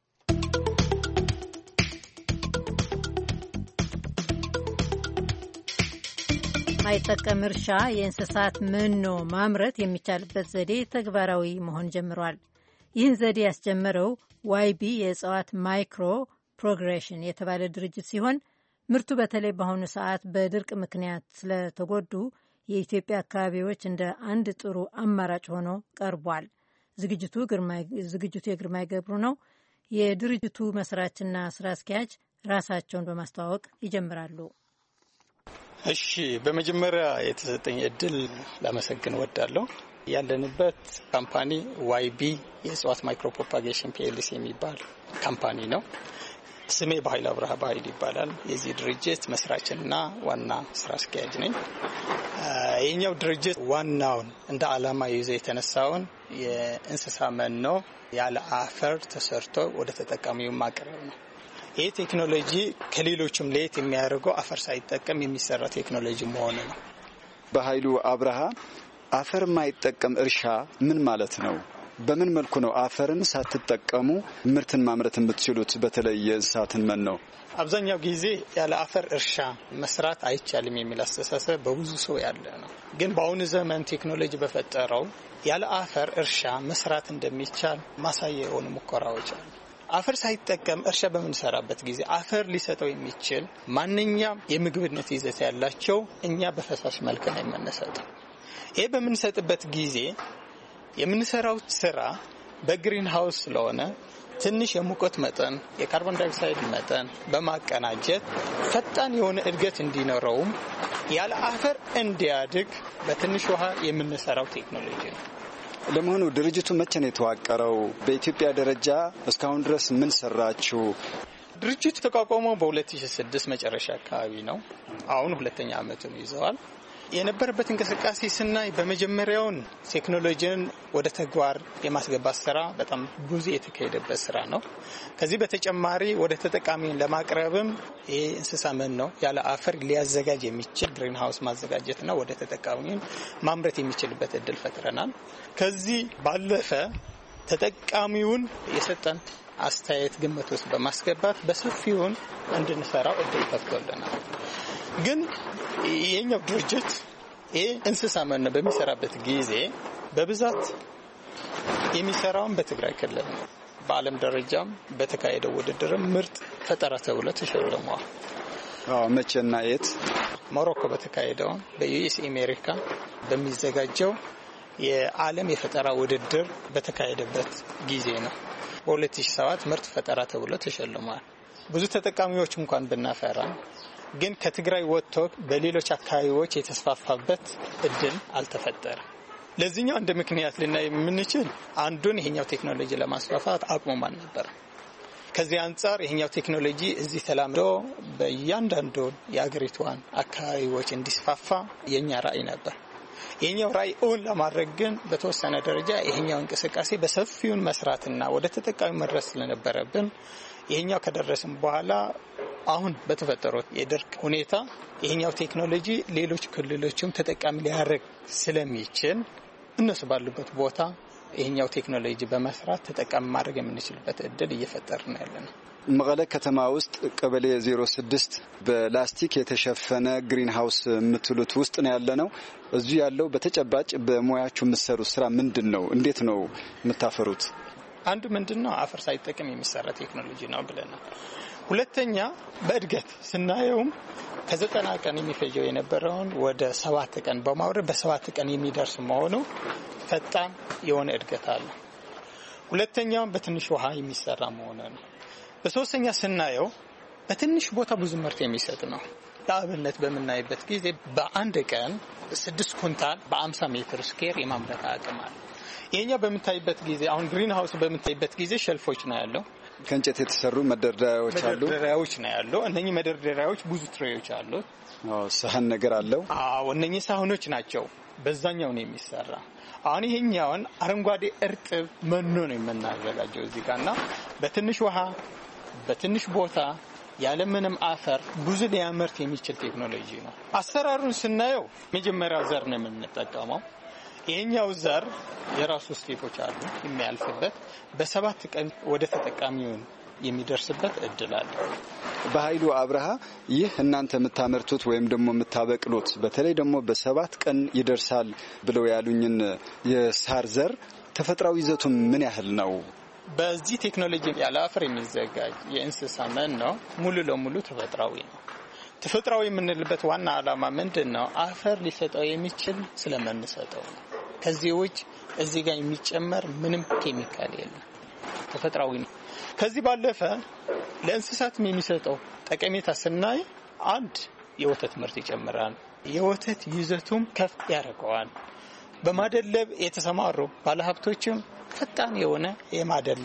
ማይጠቀም እርሻ የእንስሳት መኖ ማምረት የሚቻልበት ዘዴ ተግባራዊ መሆን ጀምሯል። ይህን ዘዴ ያስጀመረው ዋይቢ የእጽዋት ማይክሮ ፕሮግሬሽን የተባለ ድርጅት ሲሆን ምርቱ በተለይ በአሁኑ ሰዓት በድርቅ ምክንያት ስለተጎዱ የኢትዮጵያ አካባቢዎች እንደ አንድ ጥሩ አማራጭ ሆኖ ቀርቧል። ዝግጅቱ ዝግጅቱ የግርማይ ገብሩ ነው። የድርጅቱ መስራችና ስራ አስኪያጅ ራሳቸውን በማስተዋወቅ ይጀምራሉ። እሺ፣ በመጀመሪያ የተሰጠኝ እድል ላመሰግን እወዳለሁ። ያለንበት ካምፓኒ ዋይቢ የእጽዋት ማይክሮ ፕሮፓጌሽን ፒኤልሲ የሚባል ካምፓኒ ነው። ስሜ በኃይል አብርሃ በኃይል ይባላል። የዚህ ድርጅት መስራችና ዋና ስራ አስኪያጅ ነኝ። የኛው ድርጅት ዋናውን እንደ ዓላማ ይዞ የተነሳውን የእንስሳ መኖ ያለ አፈር ተሰርቶ ወደ ተጠቃሚው ማቅረብ ነው። ይህ ቴክኖሎጂ ከሌሎችም ለየት የሚያደርገው አፈር ሳይጠቀም የሚሰራ ቴክኖሎጂ መሆኑ ነው። በኃይሉ አብርሃ አፈር ማይጠቀም እርሻ ምን ማለት ነው? በምን መልኩ ነው አፈርን ሳትጠቀሙ ምርትን ማምረት የምትችሉት? በተለይ የእንስሳትን መኖ ነው። አብዛኛው ጊዜ ያለ አፈር እርሻ መስራት አይቻልም የሚል አስተሳሰብ በብዙ ሰው ያለ ነው። ግን በአሁኑ ዘመን ቴክኖሎጂ በፈጠረው ያለ አፈር እርሻ መስራት እንደሚቻል ማሳያ የሆኑ ሙከራዎች አሉ። አፈር ሳይጠቀም እርሻ በምንሰራበት ጊዜ አፈር ሊሰጠው የሚችል ማንኛውም የምግብነት ይዘት ያላቸው እኛ በፈሳሽ መልክ ነው የምንሰጠው። ይህ በምንሰጥበት ጊዜ የምንሰራው ስራ በግሪን ሃውስ ስለሆነ ትንሽ የሙቀት መጠን፣ የካርቦን ዳይኦክሳይድ መጠን በማቀናጀት ፈጣን የሆነ እድገት እንዲኖረውም ያለ አፈር እንዲያድግ በትንሽ ውሃ የምንሰራው ቴክኖሎጂ ነው። ለመሆኑ ድርጅቱ መቼ ነው የተዋቀረው? በኢትዮጵያ ደረጃ እስካሁን ድረስ ምን ሰራችሁ? ድርጅቱ ተቋቋመው በሁለት ሺህ ስድስት መጨረሻ አካባቢ ነው። አሁን ሁለተኛ ዓመቱን ይዘዋል። የነበረበት እንቅስቃሴ ስናይ በመጀመሪያውን ቴክኖሎጂን ወደ ተግባር የማስገባት ስራ በጣም ብዙ የተካሄደበት ስራ ነው። ከዚህ በተጨማሪ ወደ ተጠቃሚን ለማቅረብም ይህ እንስሳ መኖ ነው ያለ አፈር ሊያዘጋጅ የሚችል ግሪን ሃውስ ማዘጋጀትና ወደ ተጠቃሚን ማምረት የሚችልበት እድል ፈጥረናል። ከዚህ ባለፈ ተጠቃሚውን የሰጠን አስተያየት ግምት ውስጥ በማስገባት በሰፊውን እንድንሰራው እድል ፈጥቶልናል። ግን የኛው ድርጅት ይህ እንስሳ መኖ በሚሰራበት ጊዜ በብዛት የሚሰራውን በትግራይ ክልል ነው። በዓለም ደረጃም በተካሄደው ውድድር ምርጥ ፈጠራ ተብሎ ተሸልሟል። አዎ፣ መቼና የት? ሞሮኮ በተካሄደው በዩኤስ አሜሪካ በሚዘጋጀው የዓለም የፈጠራ ውድድር በተካሄደበት ጊዜ ነው። በሁለት ሺህ ሰባት ምርጥ ፈጠራ ተብሎ ተሸልሟል። ብዙ ተጠቃሚዎች እንኳን ብናፈራ ግን ከትግራይ ወጥቶ በሌሎች አካባቢዎች የተስፋፋበት እድል አልተፈጠረም። ለዚህኛው እንደ ምክንያት ልናይ የምንችል አንዱን ይሄኛው ቴክኖሎጂ ለማስፋፋት አቅሙም አልነበረም። ከዚህ አንጻር ይሄኛው ቴክኖሎጂ እዚህ ተላምዶ በእያንዳንዱ የአገሪቷን አካባቢዎች እንዲስፋፋ የኛ ራዕይ ነበር። ይሄኛው ራዕይ እውን ለማድረግ ግን በተወሰነ ደረጃ ይሄኛው እንቅስቃሴ በሰፊውን መስራትና ወደ ተጠቃሚ መድረስ ስለነበረብን ይሄኛው ከደረስን በኋላ አሁን በተፈጠረው የድርቅ ሁኔታ ይሄኛው ቴክኖሎጂ ሌሎች ክልሎችም ተጠቃሚ ሊያደርግ ስለሚችል እነሱ ባሉበት ቦታ ይሄኛው ቴክኖሎጂ በመስራት ተጠቃሚ ማድረግ የምንችልበት እድል እየፈጠርን ያለነው። መቀለ ከተማ ውስጥ ቀበሌ ዜሮ ስድስት በላስቲክ የተሸፈነ ግሪን ሃውስ የምትሉት ውስጥ ነው ያለነው። እዚህ ያለው በተጨባጭ በሙያችሁ የምትሰሩት ስራ ምንድነው? እንዴት ነው የምታፈሩት? አንዱ ምንድነው አፈር ሳይጠቀም የሚሰራ ቴክኖሎጂ ነው ብለናል። ሁለተኛ በእድገት ስናየውም ከዘጠና ቀን የሚፈጀው የነበረውን ወደ ሰባት ቀን በማውረድ በሰባት ቀን የሚደርስ መሆኑ ፈጣን የሆነ እድገት አለ። ሁለተኛው በትንሽ ውሃ የሚሰራ መሆኑ ነው። በሶስተኛ ስናየው በትንሽ ቦታ ብዙ ምርት የሚሰጥ ነው። ለአብነት በምናይበት ጊዜ በአንድ ቀን ስድስት ኩንታል በአምሳ ሜትር ስኩዌር የማምረት አቅም አለ። ይሄኛው በምታይበት ጊዜ አሁን ግሪን ሃውስ በምታይበት ጊዜ ሸልፎች ነው ያለው። ከእንጨት የተሰሩ መደርደሪያዎች አሉ። መደርደሪያዎች ነው ያለው። እነኚህ መደርደሪያዎች ብዙ ትሬዎች አሉት። አዎ፣ ሳህን ነገር አለው። አዎ፣ እነኚህ ሳህኖች ናቸው። በዛኛው ነው የሚሰራ። አሁን ይሄኛውን አረንጓዴ እርጥብ መኖ ነው የምናዘጋጀው እዚህ ጋርና በትንሽ ውሃ በትንሽ ቦታ ያለምንም አፈር ብዙ ሊያመርት የሚችል ቴክኖሎጂ ነው። አሰራሩን ስናየው መጀመሪያው ዘር ነው የምንጠቀመው። ይሄኛው ዘር የራሱ ስቴፖች አሉ የሚያልፍበት። በሰባት ቀን ወደ ተጠቃሚው የሚደርስበት እድል አለ። በኃይሉ አብርሃ ይህ እናንተ የምታመርቱት ወይም ደግሞ የምታበቅሉት በተለይ ደግሞ በሰባት ቀን ይደርሳል ብለው ያሉኝን የሳር ዘር ተፈጥሯዊ ይዘቱ ምን ያህል ነው? በዚህ ቴክኖሎጂ ያለ አፈር የሚዘጋጅ የእንስሳ መኖ ነው ሙሉ ለሙሉ ተፈጥሯዊ ነው። ተፈጥሯዊ የምንልበት ዋና ዓላማ ምንድነው? አፈር ሊሰጠው የሚችል ስለምንሰጠው ነው። ከዚህ ውጭ እዚህ ጋር የሚጨመር ምንም ኬሚካል የለም። ተፈጥሯዊ ነው። ከዚህ ባለፈ ለእንስሳትም የሚሰጠው ጠቀሜታ ስናይ አንድ የወተት ምርት ይጨምራል። የወተት ይዘቱም ከፍ ያደርገዋል። በማደለብ የተሰማሩ ባለሀብቶችም ፈጣን የሆነ የማደለብ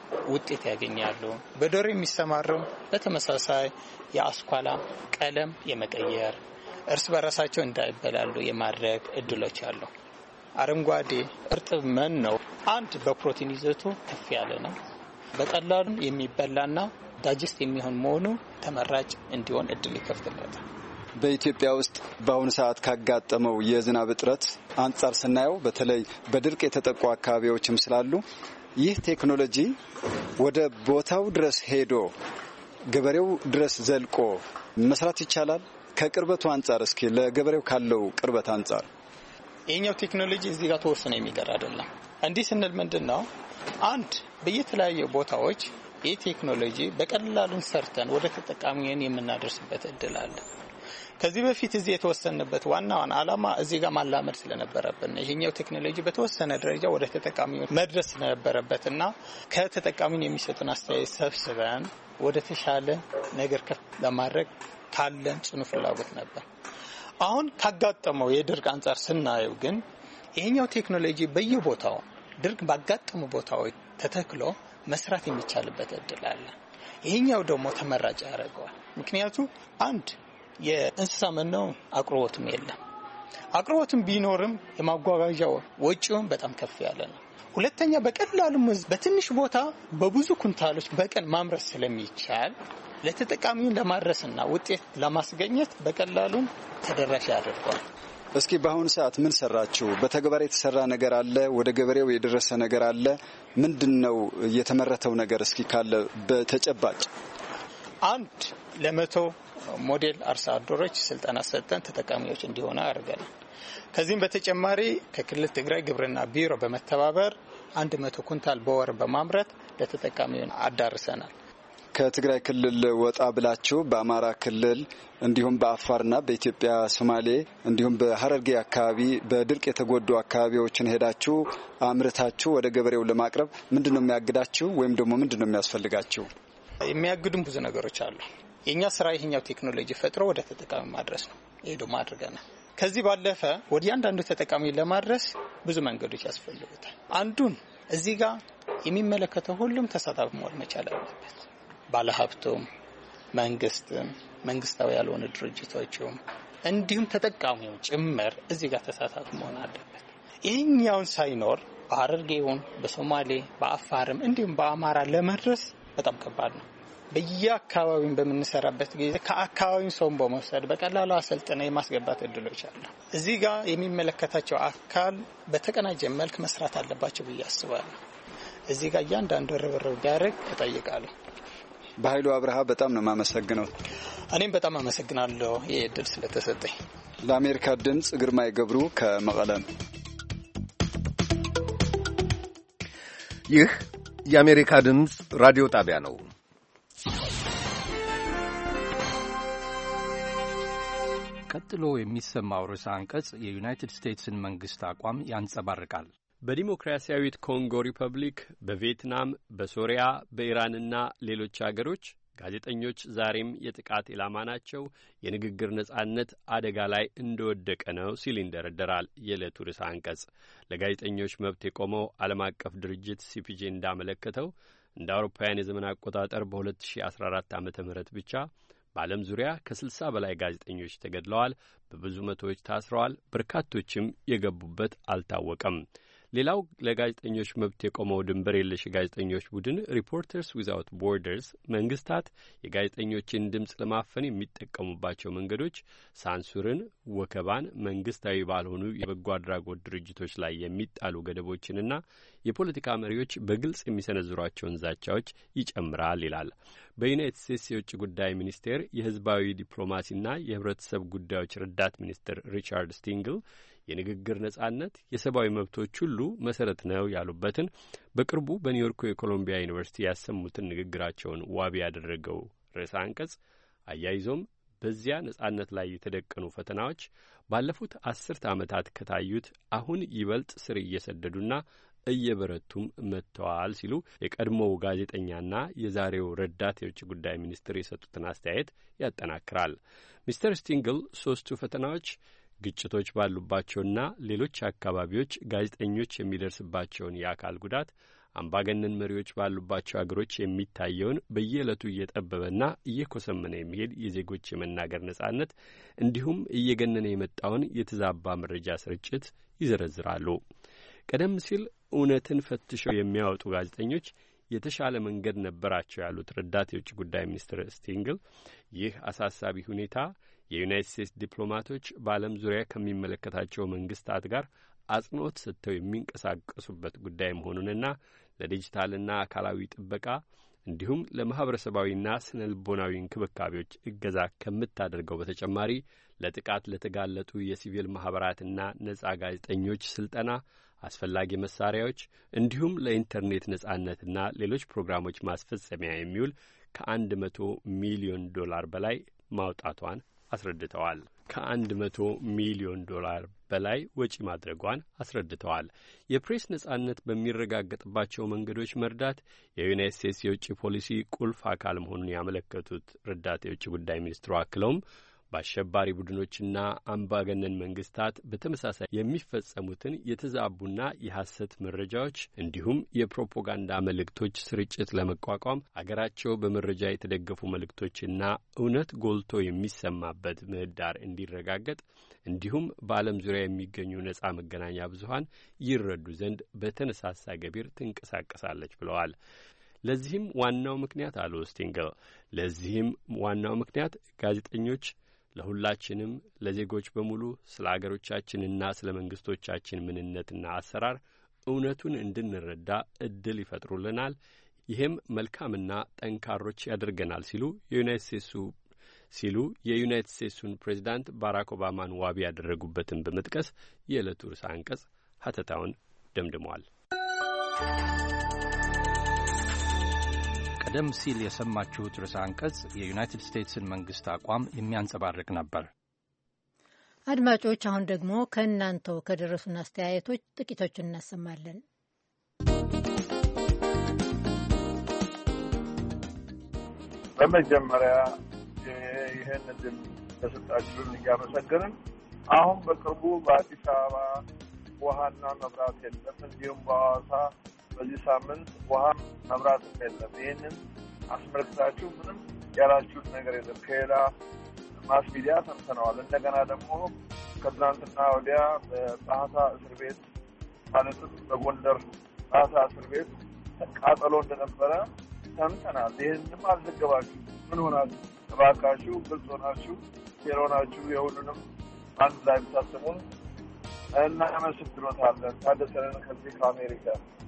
ውጤት ያገኛሉ። በዶሮ የሚሰማሩም በተመሳሳይ የአስኳላ ቀለም የመቀየር እርስ በራሳቸው እንዳይበላሉ የማድረግ እድሎች አሉ። አረንጓዴ እርጥብ መኖ ነው። አንድ በፕሮቲን ይዘቱ ከፍ ያለ ነው። በቀላሉ የሚበላና ዳጅስት የሚሆን መሆኑ ተመራጭ እንዲሆን እድል ይከፍትለታል። በኢትዮጵያ ውስጥ በአሁኑ ሰዓት ካጋጠመው የዝናብ እጥረት አንጻር ስናየው በተለይ በድርቅ የተጠቁ አካባቢዎችም ስላሉ ይህ ቴክኖሎጂ ወደ ቦታው ድረስ ሄዶ ገበሬው ድረስ ዘልቆ መስራት ይቻላል? ከቅርበቱ አንጻር እስኪ ለገበሬው ካለው ቅርበት አንጻር ይህኛው ቴክኖሎጂ እዚህ ጋር ተወሰነ የሚቀር አይደለም። እንዲህ ስንል ምንድን ነው? አንድ በየተለያዩ ቦታዎች ይህ ቴክኖሎጂ በቀላሉን ሰርተን ወደ ተጠቃሚውን የምናደርስበት እድል አለ። ከዚህ በፊት እዚህ የተወሰነበት ዋና ዋና ዓላማ እዚህ ጋር ማላመድ ስለነበረብን ይሄኛው ቴክኖሎጂ በተወሰነ ደረጃ ወደ ተጠቃሚው መድረስ ስለነበረበትና ከተጠቃሚው የሚሰጡን አስተያየት ሰብስበን ወደ ተሻለ ነገር ከፍ ለማድረግ ካለን ጽኑ ፍላጎት ነበር። አሁን ካጋጠመው የድርቅ አንጻር ስናየው ግን ይሄኛው ቴክኖሎጂ በየቦታው ድርቅ ባጋጠሙ ቦታዎች ተተክሎ መስራት የሚቻልበት እድል አለ። ይሄኛው ደግሞ ተመራጭ ያደርገዋል። ምክንያቱም አንድ የእንስሳ መኖ አቅርቦትም የለም። አቅርቦትም ቢኖርም የማጓጓዣው ወጪውን በጣም ከፍ ያለ ነው። ሁለተኛ በቀላሉ በትንሽ ቦታ በብዙ ኩንታሎች በቀን ማምረት ስለሚቻል ለተጠቃሚውን ለማድረስና ውጤት ለማስገኘት በቀላሉ ተደራሽ ያደርገዋል። እስኪ በአሁኑ ሰዓት ምን ሰራችሁ? በተግባር የተሰራ ነገር አለ? ወደ ገበሬው የደረሰ ነገር አለ? ምንድነው የተመረተው ነገር እስኪ ካለ በተጨባጭ? አንድ ለመቶ ሞዴል አርሶ አደሮች ስልጠና ሰጥተን ተጠቃሚዎች እንዲሆኑ አድርገናል። ከዚህም በተጨማሪ ከክልል ትግራይ ግብርና ቢሮ በመተባበር አንድ መቶ ኩንታል በወር በማምረት ለተጠቃሚውን አዳርሰናል። ከትግራይ ክልል ወጣ ብላችሁ በአማራ ክልል እንዲሁም በአፋርና በኢትዮጵያ ሶማሌ እንዲሁም በሀረርጌ አካባቢ በድርቅ የተጎዱ አካባቢዎችን ሄዳችሁ አምርታችሁ ወደ ገበሬው ለማቅረብ ምንድነው የሚያግዳችሁ ወይም ደግሞ ምንድነው የሚያስፈልጋችሁ? የሚያግዱን ብዙ ነገሮች አሉ። የኛ ስራ ይሄኛው ቴክኖሎጂ ፈጥሮ ወደ ተጠቃሚ ማድረስ ነው። ይሄ ደግሞ አድርገናል። ከዚህ ባለፈ ወደ ያንዳንዱ ተጠቃሚ ለማድረስ ብዙ መንገዶች ያስፈልጉታል። አንዱን እዚህ ጋር የሚመለከተው ሁሉም ተሳታፊ መሆን መቻል አለበት። ባለሀብቱም፣ መንግስትም፣ መንግስታዊ ያልሆኑ ድርጅቶችም እንዲሁም ተጠቃሚው ጭምር እዚህ ጋር ተሳታፊ መሆን አለበት። ይህኛውን ሳይኖር በሀረርጌውን፣ በሶማሌ፣ በአፋርም እንዲሁም በአማራ ለመድረስ በጣም ከባድ ነው። በየአካባቢው በምንሰራበት ጊዜ ከአካባቢው ሰውን በመውሰድ በቀላሉ አሰልጥነ የማስገባት እድሎች አሉ። እዚህ ጋር የሚመለከታቸው አካል በተቀናጀ መልክ መስራት አለባቸው ብዬ አስባለሁ። እዚህ ጋር እያንዳንዱ ርብርብ ቢያደርግ እጠይቃለሁ። በኃይሉ አብርሃ በጣም ነው የማመሰግነው። እኔም በጣም አመሰግናለሁ ይህ እድል ስለተሰጠኝ። ለአሜሪካ ድምጽ ግርማይ ገብሩ ከመቀለም። ይህ የአሜሪካ ድምጽ ራዲዮ ጣቢያ ነው። ቀጥሎ የሚሰማው ርዕሰ አንቀጽ የዩናይትድ ስቴትስን መንግስት አቋም ያንጸባርቃል። በዲሞክራሲያዊት ኮንጎ ሪፐብሊክ፣ በቪየትናም፣ በሶሪያ፣ በኢራንና ሌሎች አገሮች ጋዜጠኞች ዛሬም የጥቃት ኢላማ ናቸው፣ የንግግር ነጻነት አደጋ ላይ እንደወደቀ ነው ሲል ይንደረደራል የዕለቱ ርዕሰ አንቀጽ። ለጋዜጠኞች መብት የቆመው ዓለም አቀፍ ድርጅት ሲፒጄ እንዳመለከተው እንደ አውሮፓውያን የዘመን አቆጣጠር በሁለት ሺህ አስራ አራት ዓመተ ምህረት ብቻ በዓለም ዙሪያ ከስልሳ በላይ ጋዜጠኞች ተገድለዋል፣ በብዙ መቶዎች ታስረዋል፣ በርካቶችም የገቡበት አልታወቀም። ሌላው ለጋዜጠኞች መብት የቆመው ድንበር የለሽ የጋዜጠኞች ቡድን ሪፖርተርስ ዊዛውት ቦርደርስ መንግስታት የጋዜጠኞችን ድምፅ ለማፈን የሚጠቀሙባቸው መንገዶች ሳንሱርን፣ ወከባን፣ መንግስታዊ ባልሆኑ የበጎ አድራጎት ድርጅቶች ላይ የሚጣሉ ገደቦችንና የፖለቲካ መሪዎች በግልጽ የሚሰነዝሯቸውን ዛቻዎች ይጨምራል ይላል። በዩናይትድ ስቴትስ የውጭ ጉዳይ ሚኒስቴር የህዝባዊ ዲፕሎማሲና የህብረተሰብ ጉዳዮች ረዳት ሚኒስትር ሪቻርድ ስቲንግል የንግግር ነጻነት የሰብአዊ መብቶች ሁሉ መሰረት ነው ያሉበትን በቅርቡ በኒውዮርኩ የኮሎምቢያ ዩኒቨርሲቲ ያሰሙትን ንግግራቸውን ዋቢ ያደረገው ርዕሰ አንቀጽ አያይዞም በዚያ ነጻነት ላይ የተደቀኑ ፈተናዎች ባለፉት አስርተ ዓመታት ከታዩት አሁን ይበልጥ ስር እየሰደዱና እየበረቱም መጥተዋል ሲሉ የቀድሞው ጋዜጠኛና የዛሬው ረዳት የውጭ ጉዳይ ሚኒስትር የሰጡትን አስተያየት ያጠናክራል። ሚስተር ስቲንግል ሶስቱ ፈተናዎች ግጭቶች ባሉባቸውና ሌሎች አካባቢዎች ጋዜጠኞች የሚደርስባቸውን የአካል ጉዳት፣ አምባገነን መሪዎች ባሉባቸው አገሮች የሚታየውን በየዕለቱ እየጠበበና እየኮሰመነ የሚሄድ የዜጎች የመናገር ነጻነት እንዲሁም እየገነነ የመጣውን የተዛባ መረጃ ስርጭት ይዘረዝራሉ። ቀደም ሲል እውነትን ፈትሸው የሚያወጡ ጋዜጠኞች የተሻለ መንገድ ነበራቸው ያሉት ረዳት የውጭ ጉዳይ ሚኒስትር ስቲንግል ይህ አሳሳቢ ሁኔታ የዩናይትድ ስቴትስ ዲፕሎማቶች በዓለም ዙሪያ ከሚመለከታቸው መንግስታት ጋር አጽንኦት ሰጥተው የሚንቀሳቀሱበት ጉዳይ መሆኑንና ለዲጂታልና አካላዊ ጥበቃ እንዲሁም ለማህበረሰባዊና ስነ ልቦናዊ እንክብካቤዎች እገዛ ከምታደርገው በተጨማሪ ለጥቃት ለተጋለጡ የሲቪል ማህበራትና ነጻ ጋዜጠኞች ስልጠና፣ አስፈላጊ መሳሪያዎች እንዲሁም ለኢንተርኔት ነጻነትና ሌሎች ፕሮግራሞች ማስፈጸሚያ የሚውል ከአንድ መቶ ሚሊዮን ዶላር በላይ ማውጣቷን አስረድተዋል። ከአንድ መቶ ሚሊዮን ዶላር በላይ ወጪ ማድረጓን አስረድተዋል። የፕሬስ ነጻነት በሚረጋገጥባቸው መንገዶች መርዳት የዩናይትድ ስቴትስ የውጭ ፖሊሲ ቁልፍ አካል መሆኑን ያመለከቱት ረዳት የውጭ ጉዳይ ሚኒስትሩ አክለውም በአሸባሪ ቡድኖችና አምባገነን መንግስታት በተመሳሳይ የሚፈጸሙትን የተዛቡና የሐሰት መረጃዎች እንዲሁም የፕሮፓጋንዳ መልእክቶች ስርጭት ለመቋቋም አገራቸው በመረጃ የተደገፉ መልእክቶችና እውነት ጎልቶ የሚሰማበት ምህዳር እንዲረጋገጥ እንዲሁም በዓለም ዙሪያ የሚገኙ ነጻ መገናኛ ብዙኃን ይረዱ ዘንድ በተነሳሳ ገቢር ትንቀሳቀሳለች ብለዋል። ለዚህም ዋናው ምክንያት አሉ ስቲንግል፣ ለዚህም ዋናው ምክንያት ጋዜጠኞች ለሁላችንም ለዜጎች በሙሉ ስለ አገሮቻችንና ስለ መንግስቶቻችን ምንነትና አሰራር እውነቱን እንድንረዳ እድል ይፈጥሩልናል። ይህም መልካምና ጠንካሮች ያደርገናል ሲሉ የዩናይትድ ስቴትሱ ሲሉ የዩናይትድ ስቴትሱን ፕሬዚዳንት ባራክ ኦባማን ዋቢ ያደረጉበትን በመጥቀስ የዕለቱ ርዕሰ አንቀጽ ሀተታውን ደምድመዋል። ቀደም ሲል የሰማችሁት ርዕሰ አንቀጽ የዩናይትድ ስቴትስን መንግስት አቋም የሚያንጸባርቅ ነበር። አድማጮች፣ አሁን ደግሞ ከእናንተው ከደረሱን አስተያየቶች ጥቂቶችን እናሰማለን። በመጀመሪያ ይህን እድል ተሰጣችሁን እያመሰገንን አሁን በቅርቡ በአዲስ አበባ ውሃና መብራት የለም፣ እንዲሁም በሐዋሳ በዚህ ሳምንት ውሃ መብራትም የለም። ይህንን አስመልክታችሁ ምንም ያላችሁት ነገር የለም። ከሌላ ማስ ሚዲያ ሰምተነዋል። እንደገና ደግሞ ከትናንትና ወዲያ በጣህታ እስር ቤት ማለትም በጎንደር ጣህታ እስር ቤት ቃጠሎ እንደነበረ ሰምተናል። ይህንም አልዘገባችሁ። ምን ሆናችሁ? እባካችሁ ግልጽ ሆናችሁ ፌር ሆናችሁ የሁሉንም አንድ ላይ ብታስሙን እናመሰግኖታለን። ታደሰንን ከዚህ ከአሜሪካ።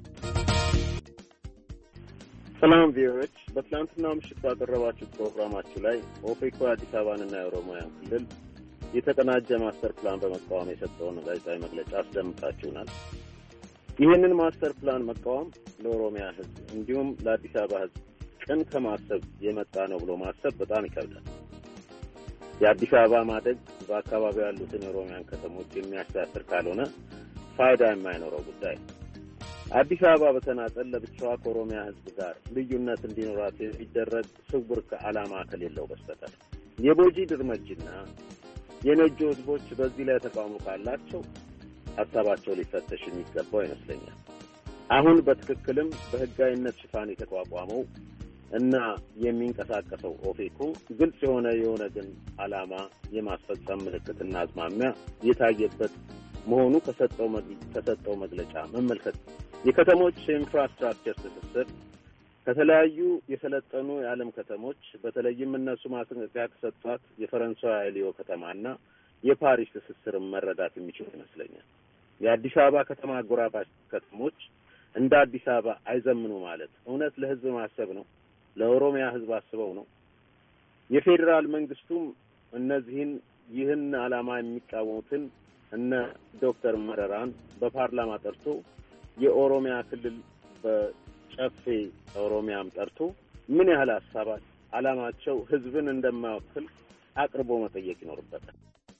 ሰላም ቪኦኤዎች፣ በትናንትናው ምሽት ባቀረባችሁ ፕሮግራማችሁ ላይ ኦፌኮ የአዲስ አበባንና የኦሮሚያን ክልል የተቀናጀ ማስተር ፕላን በመቃወም የሰጠውን ጋዜጣዊ መግለጫ አስደምጣችሁናል። ይህንን ማስተር ፕላን መቃወም ለኦሮሚያ ሕዝብ እንዲሁም ለአዲስ አበባ ሕዝብ ቅን ከማሰብ የመጣ ነው ብሎ ማሰብ በጣም ይከብዳል። የአዲስ አበባ ማደግ በአካባቢው ያሉትን የኦሮሚያን ከተሞች የሚያስተሳስር ካልሆነ ፋይዳ የማይኖረው ጉዳይ። አዲስ አበባ በተናጠል ለብቻዋ ከኦሮሚያ ሕዝብ ጋር ልዩነት እንዲኖራት የሚደረግ ስውር ከዓላማ ከሌለው በስተቀር የቦጂ ድርመጅና የነጆ ሕዝቦች በዚህ ላይ ተቃውሞ ካላቸው ሀሳባቸው ሊፈተሽ የሚገባው ይመስለኛል። አሁን በትክክልም በህጋዊነት ሽፋን የተቋቋመው እና የሚንቀሳቀሰው ኦፌኮ ግልጽ የሆነ የሆነ ግን ዓላማ የማስፈጸም ምልክትና አዝማሚያ የታየበት መሆኑ ከሰጠው ከሰጠው መግለጫ መመልከት የከተሞች ኢንፍራስትራክቸር ትስስር ከተለያዩ የሰለጠኑ የዓለም ከተሞች በተለይም እነሱ ማስጠንቀቂያ ከሰጧት የፈረንሳይ ሊዮ ከተማና የፓሪስ ትስስር መረዳት የሚችል ይመስለኛል። የአዲስ አበባ ከተማ አጎራባች ከተሞች እንደ አዲስ አበባ አይዘምኑ ማለት እውነት ለህዝብ ማሰብ ነው? ለኦሮሚያ ህዝብ አስበው ነው? የፌዴራል መንግስቱም እነዚህን ይህን ዓላማ የሚቃወሙትን እነ ዶክተር መረራን በፓርላማ ጠርቶ የኦሮሚያ ክልል በጨፌ ኦሮሚያም ጠርቶ ምን ያህል ሀሳባት ዓላማቸው ህዝብን እንደማይወክል አቅርቦ መጠየቅ ይኖርበታል።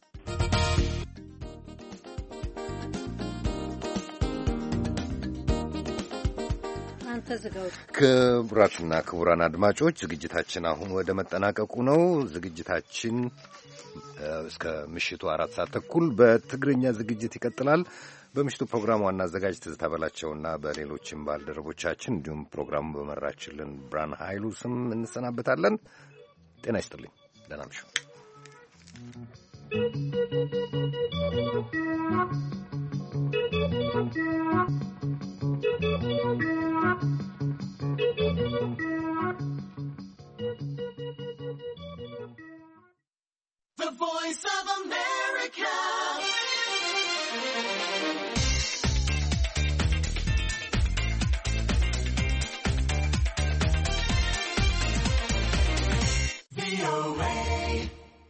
ክቡራትና ክቡራን አድማጮች ዝግጅታችን አሁን ወደ መጠናቀቁ ነው። ዝግጅታችን እስከ ምሽቱ አራት ሰዓት ተኩል በትግርኛ ዝግጅት ይቀጥላል። በምሽቱ ፕሮግራሙ ዋና አዘጋጅ ትዝታ በላቸውና በሌሎችም ባልደረቦቻችን እንዲሁም ፕሮግራሙ በመራችልን ብርሃን ኃይሉ ስም እንሰናበታለን። ጤና ይስጥልኝ። ደህና እምሹ። The Voice of America. V O A